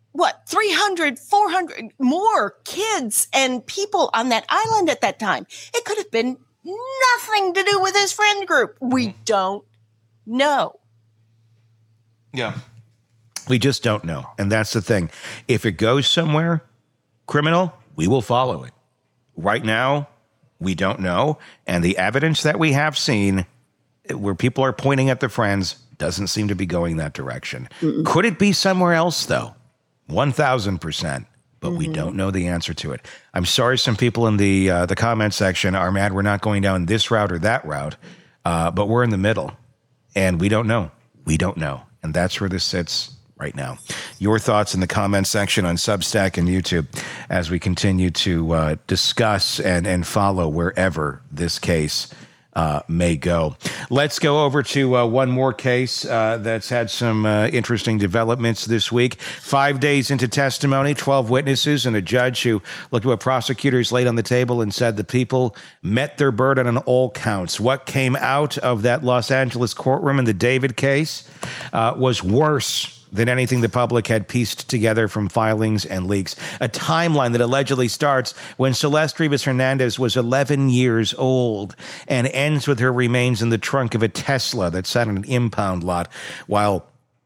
300, 400 more kids and people on that island at that time. It could have been nothing to do with his friend group. We don't know. Yeah. We just don't know. And that's the thing. If it goes somewhere criminal, we will follow it. Right now, we don't know. And the evidence that we have seen where people are pointing at the friends doesn't seem to be going that direction. Could it be somewhere else, though? 1,000%. But we don't know the answer to it. I'm sorry some people in the comment section are mad we're not going down this route or that route. But we're in the middle. And we don't know. We don't know. And that's where this sits right now. Your thoughts in the comments section on Substack and YouTube as we continue to discuss and follow wherever this case may go. Let's go over to one more case that's had some interesting developments this week. 5 days into testimony, 12 witnesses and a judge who looked at what prosecutors laid on the table and said the people met their burden on all counts. What came out of that Los Angeles courtroom in the David case was worse than anything the public had pieced together from filings and leaks. A timeline that allegedly starts when Celeste Rivas Hernandez was 11 years old and ends with her remains in the trunk of a Tesla that sat in an impound lot while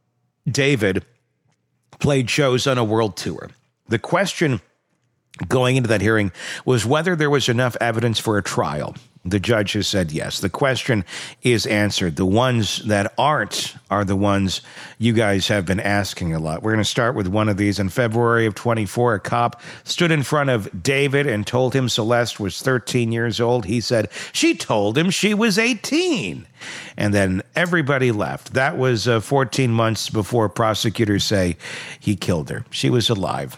David played shows on a world tour. The question going into that hearing was whether there was enough evidence for a trial. The judge has said yes. The question is answered. The ones that aren't are the ones you guys have been asking a lot. We're going to start with one of these. In February of 24, a cop stood in front of David and told him Celeste was 13 years old. He said she told him she was 18. And then everybody left. That was 14 months before prosecutors say he killed her. She was alive.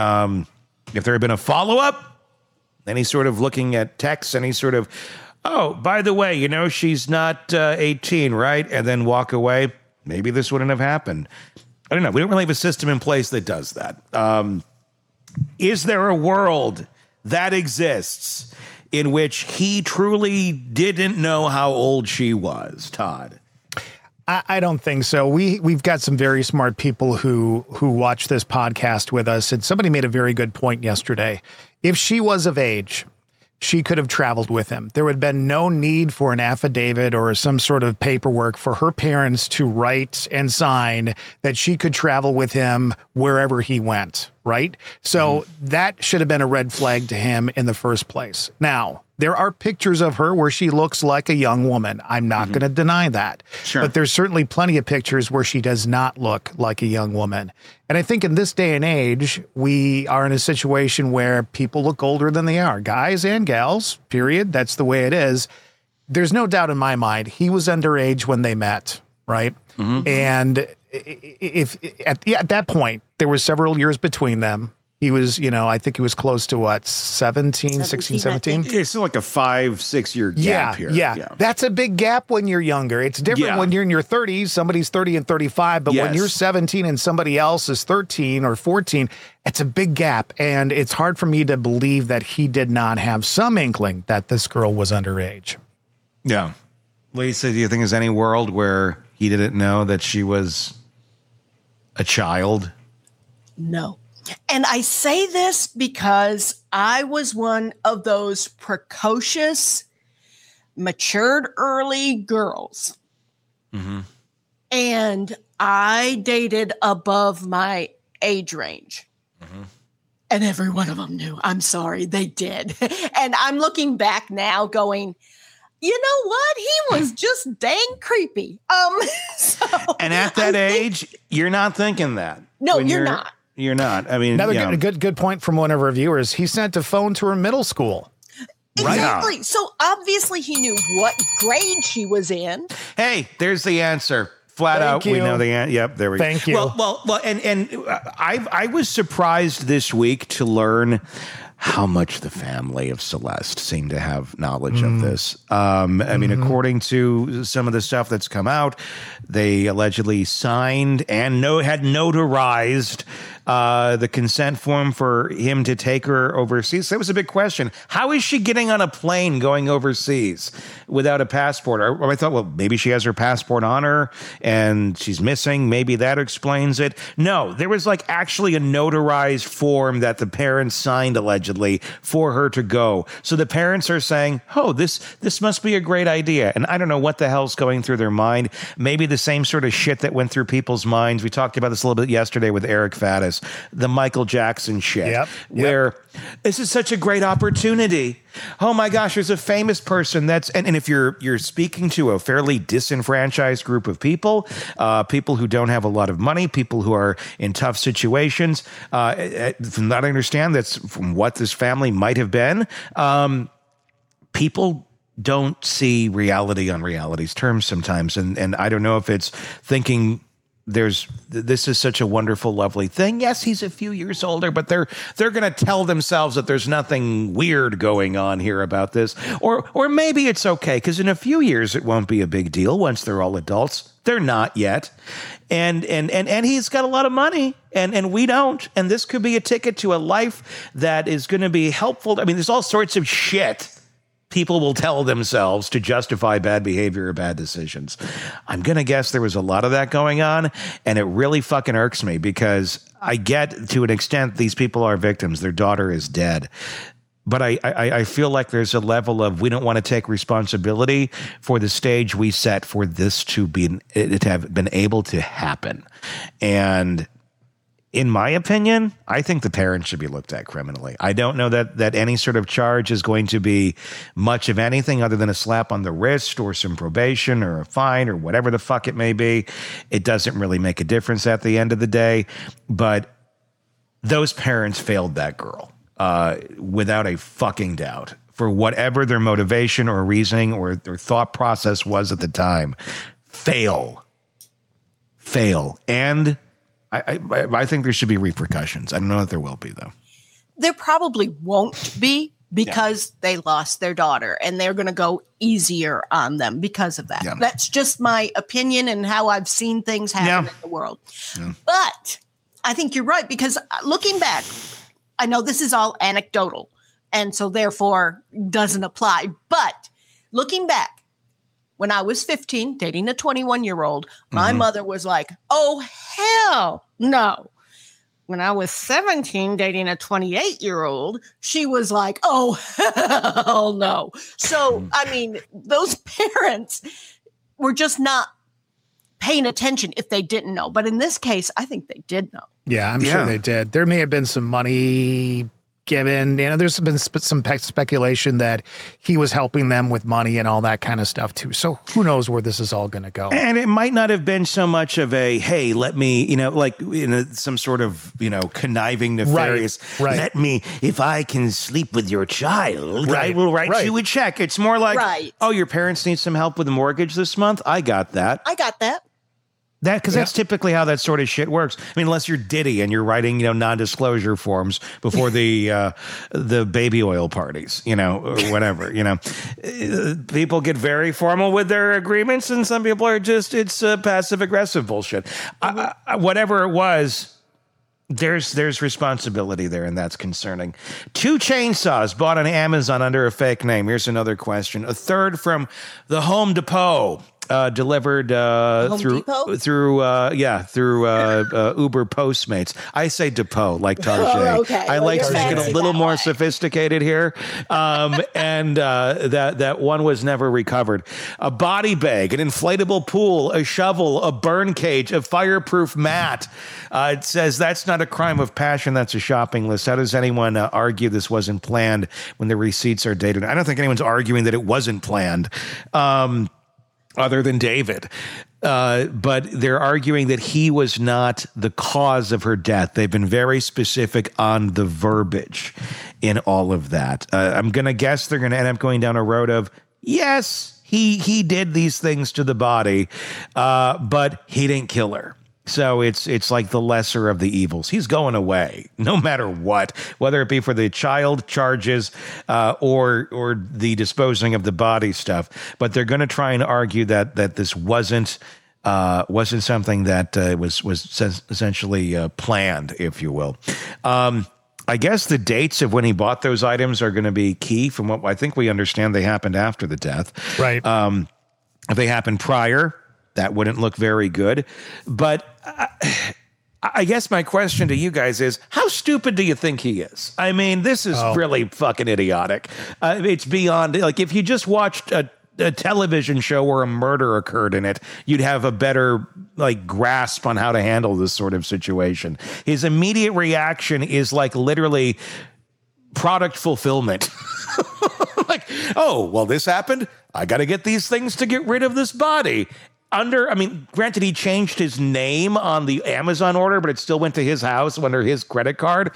If there had been a follow-up, any sort of looking at texts, any sort of, oh, by the way, you know, she's not 18, right? And then walk away. Maybe this wouldn't have happened. I don't know. We don't really have a system in place that does that. Is there a world that exists in which he truly didn't know how old she was, Todd? I don't think so. We've got some very smart people who watch this podcast with us, and somebody made a very good point yesterday. If she was of age, she could have traveled with him. There would have been no need for an affidavit or some sort of paperwork for her parents to write and sign that she could travel with him wherever he went, right? So that should have been a red flag to him in the first place. Now, there are pictures of her where she looks like a young woman. I'm not going to deny that. Sure. But there's certainly plenty of pictures where she does not look like a young woman. And I think in this day and age, we are in a situation where people look older than they are. Guys and gals, period. That's the way it is. There's no doubt in my mind he was underage when they met, right? And if at that point, there were several years between them. He was, I think he was close to what, 16, 17? It's still like a 5-6 year gap here. Yeah. That's a big gap when you're younger. It's different when you're in your 30s. Somebody's 30 and 35. But when you're 17 and somebody else is 13 or 14, it's a big gap. And it's hard for me to believe that he did not have some inkling that this girl was underage. Yeah. Lisa, do you think there's any world where he didn't know that she was a child? No. And I say this because I was one of those precocious, matured early girls. And I dated above my age range. And every one of them knew. I'm sorry, they did. And I'm looking back now going, you know what? He was just dang creepy. And at that age, you're not thinking that. No, you're not. You're not. I mean, another good point from one of our viewers. He sent a phone to her middle school. Exactly. So obviously he knew what grade she was in. Hey, there's the answer. Flat out, we know the answer. Yep, there we go. Thank you. Well, and I was surprised this week to learn how much the family of Celeste seemed to have knowledge of this. I mean, according to some of the stuff that's come out, they allegedly signed and had notarized the consent form for him to take her overseas. That was a big question. How is she getting on a plane going overseas without a passport? Or I thought, well, maybe she has her passport on her and she's missing. Maybe that explains it. No, there was like actually a notarized form that the parents signed allegedly for her to go. So the parents are saying, oh, this must be a great idea. And I don't know what the hell's going through their mind. Maybe the same sort of shit that went through people's minds. We talked about this a little bit yesterday with Eric Faddis. The Michael Jackson shit, where this is such a great opportunity. Oh my gosh, there's a famous person that's, and if you're speaking to a fairly disenfranchised group of people, people who don't have a lot of money, people who are in tough situations, from that I understand, that's from what this family might have been, people don't see reality on reality's terms sometimes. And I don't know if it's thinking this is such a wonderful, lovely thing. Yes, he's a few years older, but they're going to tell themselves that there's nothing weird going on here about this, or maybe it's okay because in a few years it won't be a big deal once they're all adults. They're not yet, and he's got a lot of money, and we don't, and this could be a ticket to a life that is going to be helpful. I mean, there's all sorts of shit people will tell themselves to justify bad behavior or bad decisions. I'm going to guess there was a lot of that going on, and it really fucking irks me because I get to an extent these people are victims. Their daughter is dead. But I feel like there's a level of we don't want to take responsibility for the stage we set for this to have been able to happen. And in my opinion, I think the parents should be looked at criminally. I don't know that any sort of charge is going to be much of anything other than a slap on the wrist or some probation or a fine or whatever the fuck it may be. It doesn't really make a difference at the end of the day. But those parents failed that girl without a fucking doubt for whatever their motivation or reasoning or their thought process was at the time. Fail. And I think there should be repercussions. I don't know if there will be, though. There probably won't be because they lost their daughter and they're going to go easier on them because of that. Yeah. That's just my opinion and how I've seen things happen in the world. Yeah. But I think you're right because looking back, I know this is all anecdotal and so therefore doesn't apply. But looking back, when I was 15, dating a 21-year-old, my mother was like, oh, hell no. When I was 17, dating a 28-year-old, she was like, oh, hell no. So, I mean, those parents were just not paying attention if they didn't know. But in this case, I think they did know. Yeah, I'm sure they did. There may have been some money given, there's been some speculation that he was helping them with money and all that kind of stuff too. So who knows where this is all going to go? And it might not have been so much of a, hey, let me, like some sort of, conniving, nefarious, right. Let me, if I can sleep with your child, I will write you a check. It's more like, oh, your parents need some help with the mortgage this month? I got that. Because that's typically how that sort of shit works. I mean, unless you're Diddy and you're writing, non-disclosure forms before the baby oil parties, or whatever, People get very formal with their agreements, and some people are it's passive-aggressive bullshit. Whatever it was, there's responsibility there, and that's concerning. 2 chainsaws bought on Amazon under a fake name. Here's another question. A third from the Home Depot. Delivered through Uber Postmates. I say Depot like Tarjay. Oh, okay. I like to make it a little more sophisticated here. And that one was never recovered. A body bag, an inflatable pool, a shovel, a burn cage, a fireproof mat. It says that's not a crime of passion. That's a shopping list. How does anyone argue this wasn't planned when the receipts are dated? I don't think anyone's arguing that it wasn't planned. Other than David. But they're arguing that he was not the cause of her death. They've been very specific on the verbiage. in all of that. I'm going to guess they're going to end up going down a road of, yes, he did these things to the body, but he didn't kill her. So it's like the lesser of the evils. He's going away no matter what, whether it be for the child charges or the disposing of the body stuff. But they're going to try and argue that this wasn't something that was essentially planned, if you will. I guess the dates of when he bought those items are going to be key. From what I think we understand, they happened after the death. Right. If they happened prior, that wouldn't look very good. But I guess my question to you guys is, how stupid do you think he is? I mean, this is really fucking idiotic. It's beyond, like, if you just watched a television show where a murder occurred in it, you'd have a better grasp on how to handle this sort of situation. His immediate reaction is literally product fulfillment. Oh, well, this happened. I got to get these things to get rid of this body. Granted, he changed his name on the Amazon order, but it still went to his house under his credit card.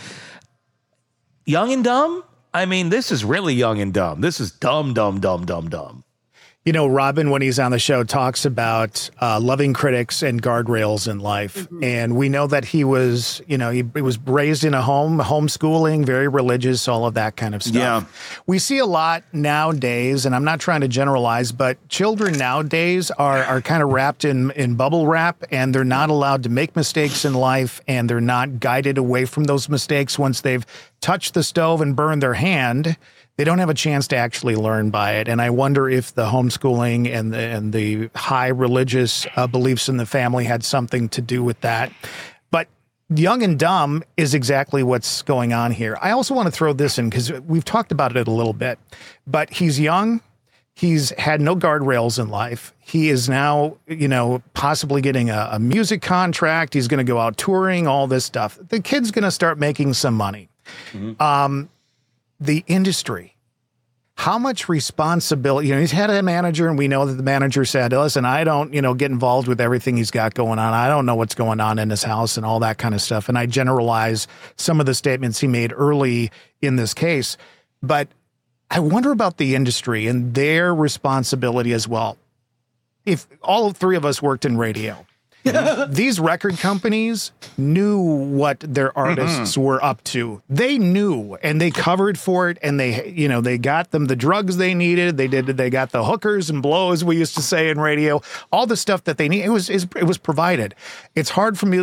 Young and dumb? I mean, this is really young and dumb. This is dumb, dumb, dumb, dumb, dumb. You know, Robin, when he's on the show, talks about loving critics and guardrails in life. Mm-hmm. And we know that he was, he was raised in a homeschooling, very religious, all of that kind of stuff. Yeah. We see a lot nowadays, and I'm not trying to generalize, but children nowadays are kind of wrapped in bubble wrap, and they're not allowed to make mistakes in life, and they're not guided away from those mistakes once they've touched the stove and burned their hand. They don't have a chance to actually learn by it. And I wonder if the homeschooling and the high religious beliefs in the family had something to do with that. But young and dumb is exactly what's going on here. I also want to throw this in because we've talked about it a little bit. But he's young. He's had no guardrails in life. He is now, possibly getting a music contract. He's going to go out touring, all this stuff. The kid's going to start making some money. Mm-hmm. The industry, how much responsibility, he's had a manager, and we know that the manager said, listen, I don't, get involved with everything he's got going on. I don't know what's going on in his house and all that kind of stuff. And I generalize some of the statements he made early in this case, but I wonder about the industry and their responsibility as well. If all three of us worked in radio, these record companies knew what their artists were up to. They knew, and they covered for it, and they got them the drugs they needed. They got the hookers and blows, we used to say in radio, all the stuff that they need. It was provided. It's hard for me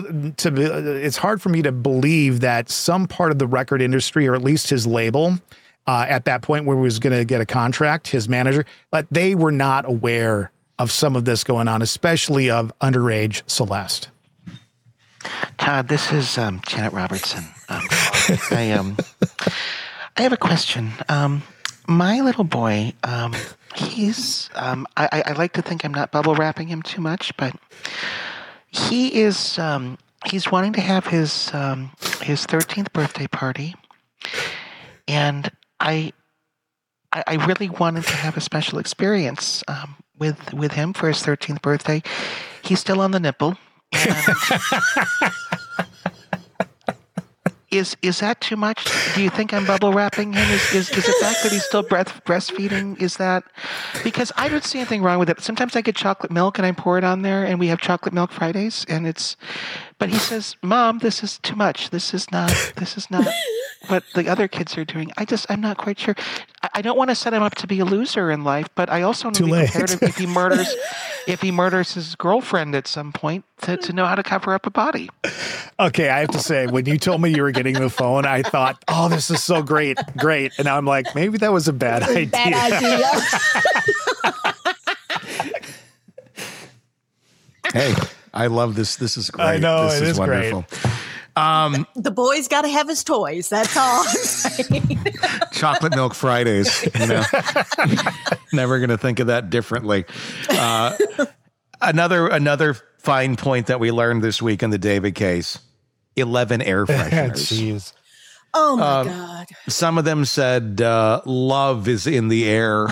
to believe that some part of the record industry, or at least his label, at that point where he was going to get a contract, his manager, but they were not aware of some of this going on, especially of underage Celeste. Todd, this is Janet Robertson. I have a question. My little boy, he's I like to think I'm not bubble wrapping him too much, but he is he's wanting to have his 13th birthday party, and I really wanted to have a special experience with him for his 13th birthday. He's still on the nipple. And is that too much? Do you think I'm bubble wrapping him? Is the fact that he's still breastfeeding, is that? Because I don't see anything wrong with it. Sometimes I get chocolate milk and I pour it on there, and we have chocolate milk Fridays, and but he says, Mom, this is too much. This is not what the other kids are doing. I'm not quite sure. I don't want to set him up to be a loser in life, but I also want to be prepared if he murders his girlfriend at some point to know how to cover up a body. Okay, I have to say, when you told me you were getting the phone, I thought, oh, this is so great. And now I'm like, maybe that was a bad idea. Bad idea. Hey, I love this. This is great. I know, this is wonderful. Great. The boy's got to have his toys. That's all I'm saying. Chocolate milk Fridays. Never going to think of that differently. Another fine point that we learned this week in the David case: 11 air fresheners. Jeez. Oh my God! Some of them said "love is in the air."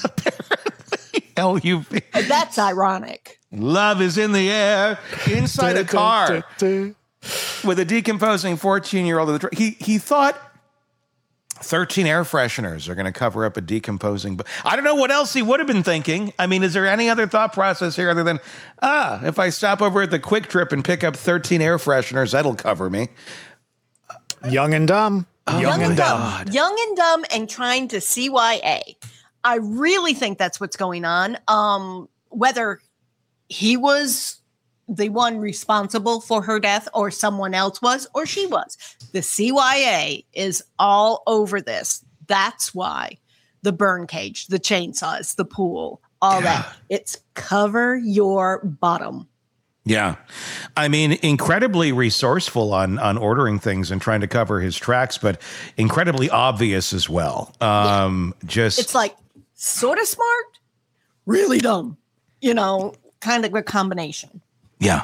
L-U-V. That's ironic. Love is in the air inside a car. With a decomposing 14-year-old. He thought 13 air fresheners are going to cover up a decomposing. I don't know what else he would have been thinking. I mean, is there any other thought process here other than, if I stop over at the Quick Trip and pick up 13 air fresheners, that'll cover me. Young and dumb. Young and dumb and trying to CYA. I really think that's what's going on. Whether he was the one responsible for her death or someone else was or she was. The CYA is all over this. That's why the burn cage, the chainsaws, the pool, all that. It's cover your bottom. Yeah. I mean, incredibly resourceful on ordering things and trying to cover his tracks, but incredibly obvious as well. It's like sort of smart, really dumb, kind of a combination. Yeah,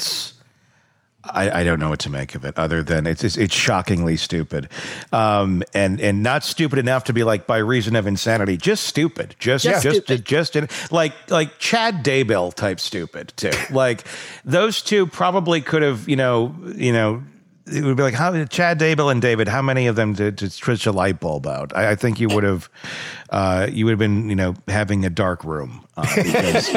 I don't know what to make of it other than it's shockingly stupid, and not stupid enough to be like by reason of insanity, just stupid, just like Chad Daybell type stupid too. Like those two probably could have, it would be like, how Chad Daybell and David, how many of them did switch a light bulb out? I think you would have been, having a dark room because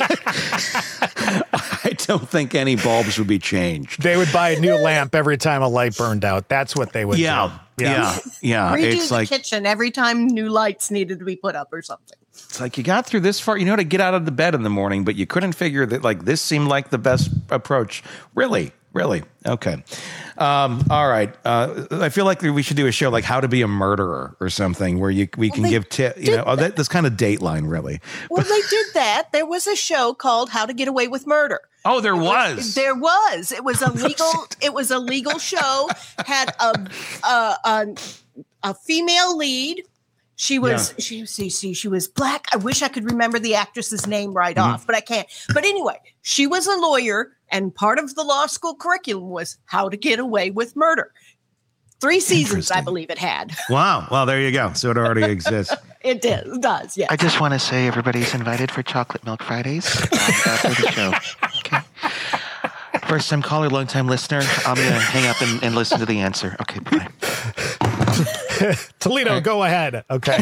I don't think any bulbs would be changed. They would buy a new lamp every time a light burned out. That's what they would do. Yeah. Redo the kitchen every time new lights needed to be put up or something. It's like you got through this far, to get out of the bed in the morning, but you couldn't figure that like this seemed like the best approach. Really? Okay. All right. I feel like we should do a show like How to Be a Murderer or something where we can give tips, that's kind of Dateline, really. Well, they did that. There was a show called How to Get Away with Murder. Oh, there was. There was. It was a legal. It was a legal show. Had a female lead. She was she was black. I wish I could remember the actress's name right off, but I can't. But anyway, she was a lawyer, and part of the law school curriculum was How to Get Away with Murder. 3 seasons, I believe it had. Wow. Well, there you go. So it already exists. It does, yes. I just want to say everybody's invited for Chocolate Milk Fridays after the show. Okay. First time caller, long time listener. I'm going to hang up and listen to the answer. Okay, bye. Toledo, go ahead. Okay.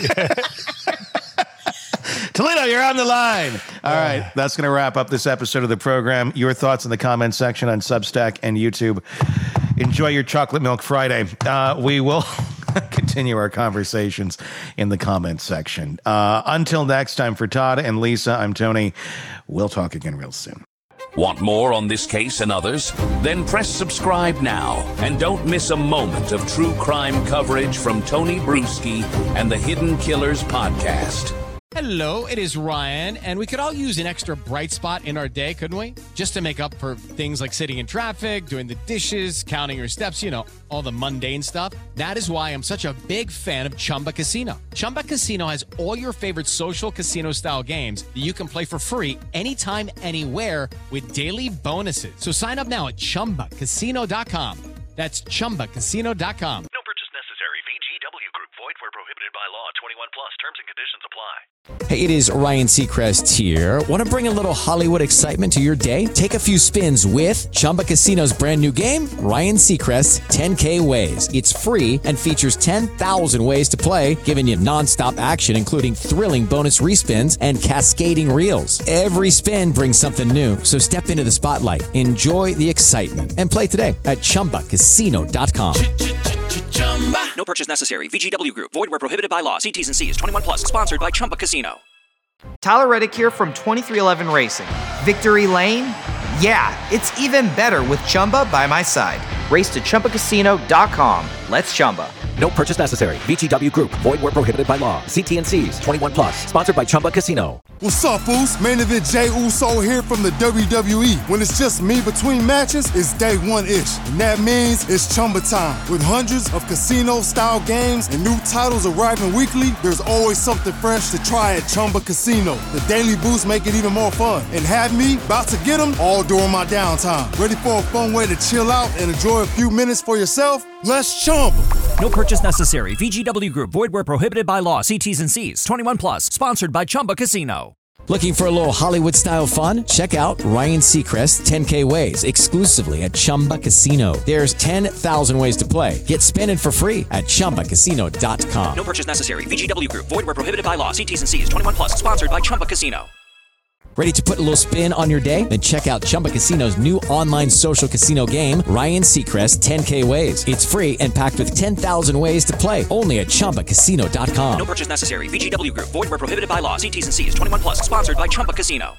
Toledo, you're on the line. All right. That's going to wrap up this episode of the program. Your thoughts in the comment section on Substack and YouTube. Enjoy your Chocolate Milk Friday. We will continue our conversations in the comments section. Until next time, for Todd and Lisa, I'm Tony. We'll talk again real soon. Want more on this case and others? Then press subscribe now and don't miss a moment of true crime coverage from Tony Bruschi and the Hidden Killers podcast. Hello, it is Ryan, and we could all use an extra bright spot in our day, couldn't we? Just to make up for things like sitting in traffic, doing the dishes, counting your steps, all the mundane stuff. That is why I'm such a big fan of Chumba Casino. Chumba Casino has all your favorite social casino-style games that you can play for free anytime, anywhere with daily bonuses. So sign up now at ChumbaCasino.com. That's ChumbaCasino.com. No purchase necessary. VGW Group. Void where prohibited by law. 21 plus. Terms and conditions apply. Hey, it is Ryan Seacrest here. Want to bring a little Hollywood excitement to your day? Take a few spins with Chumba Casino's brand new game, Ryan Seacrest's 10K Ways. It's free and features 10,000 ways to play, giving you nonstop action, including thrilling bonus respins and cascading reels. Every spin brings something new, so step into the spotlight, enjoy the excitement, and play today at ChumbaCasino.com. No purchase necessary. VGW Group. Void where prohibited by law. See T's and C's. 21 plus. Sponsored by Chumba Casino. Tyler Reddick here from 2311 Racing. Victory Lane? Yeah, it's even better with Chumba by my side. Race to ChumbaCasino.com. Let's Chumba. No purchase necessary. VGW Group. Void where prohibited by law. See T's and C's. 21 plus. Sponsored by Chumba Casino. What's up, fools? Main event Jey Uso here from the WWE. When it's just me between matches, it's day one-ish. And that means it's Chumba time. With hundreds of casino-style games and new titles arriving weekly, there's always something fresh to try at Chumba Casino. The daily boosts make it even more fun. And have me about to get them all during my downtime. Ready for a fun way to chill out and enjoy a few minutes for yourself? Let's Chumba. No purchase necessary. VGW Group. Void where prohibited by law. See T's and C's. 21 plus. Sponsored by Chumba Casino. Looking for a little Hollywood-style fun? Check out Ryan Seacrest's 10K Ways exclusively at Chumba Casino. There's 10,000 ways to play. Get spinning for free at ChumbaCasino.com. No purchase necessary. VGW Group. Void where prohibited by law. See T's and C's. 21 plus. Sponsored by Chumba Casino. Ready to put a little spin on your day? Then check out Chumba Casino's new online social casino game, Ryan Seacrest 10K Ways. It's free and packed with 10,000 ways to play. Only at ChumbaCasino.com. No purchase necessary. VGW Group. Void where prohibited by law. See T's and C's. 21 plus. Sponsored by Chumba Casino.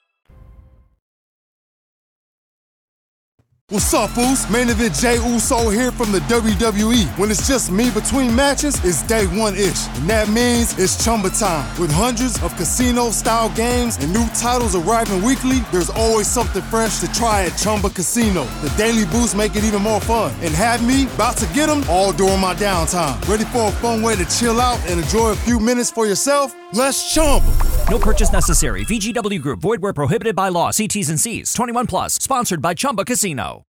What's up, Foos? Main Event Jey Uso here from the WWE. When it's just me between matches, it's day one-ish. And that means it's Chumba time. With hundreds of casino-style games and new titles arriving weekly, there's always something fresh to try at Chumba Casino. The daily boosts make it even more fun. And have me about to get them all during my downtime. Ready for a fun way to chill out and enjoy a few minutes for yourself? Let's Chumba. No purchase necessary. VGW Group. Void where prohibited by law. See T's and C's. 21 plus. Sponsored by Chumba Casino.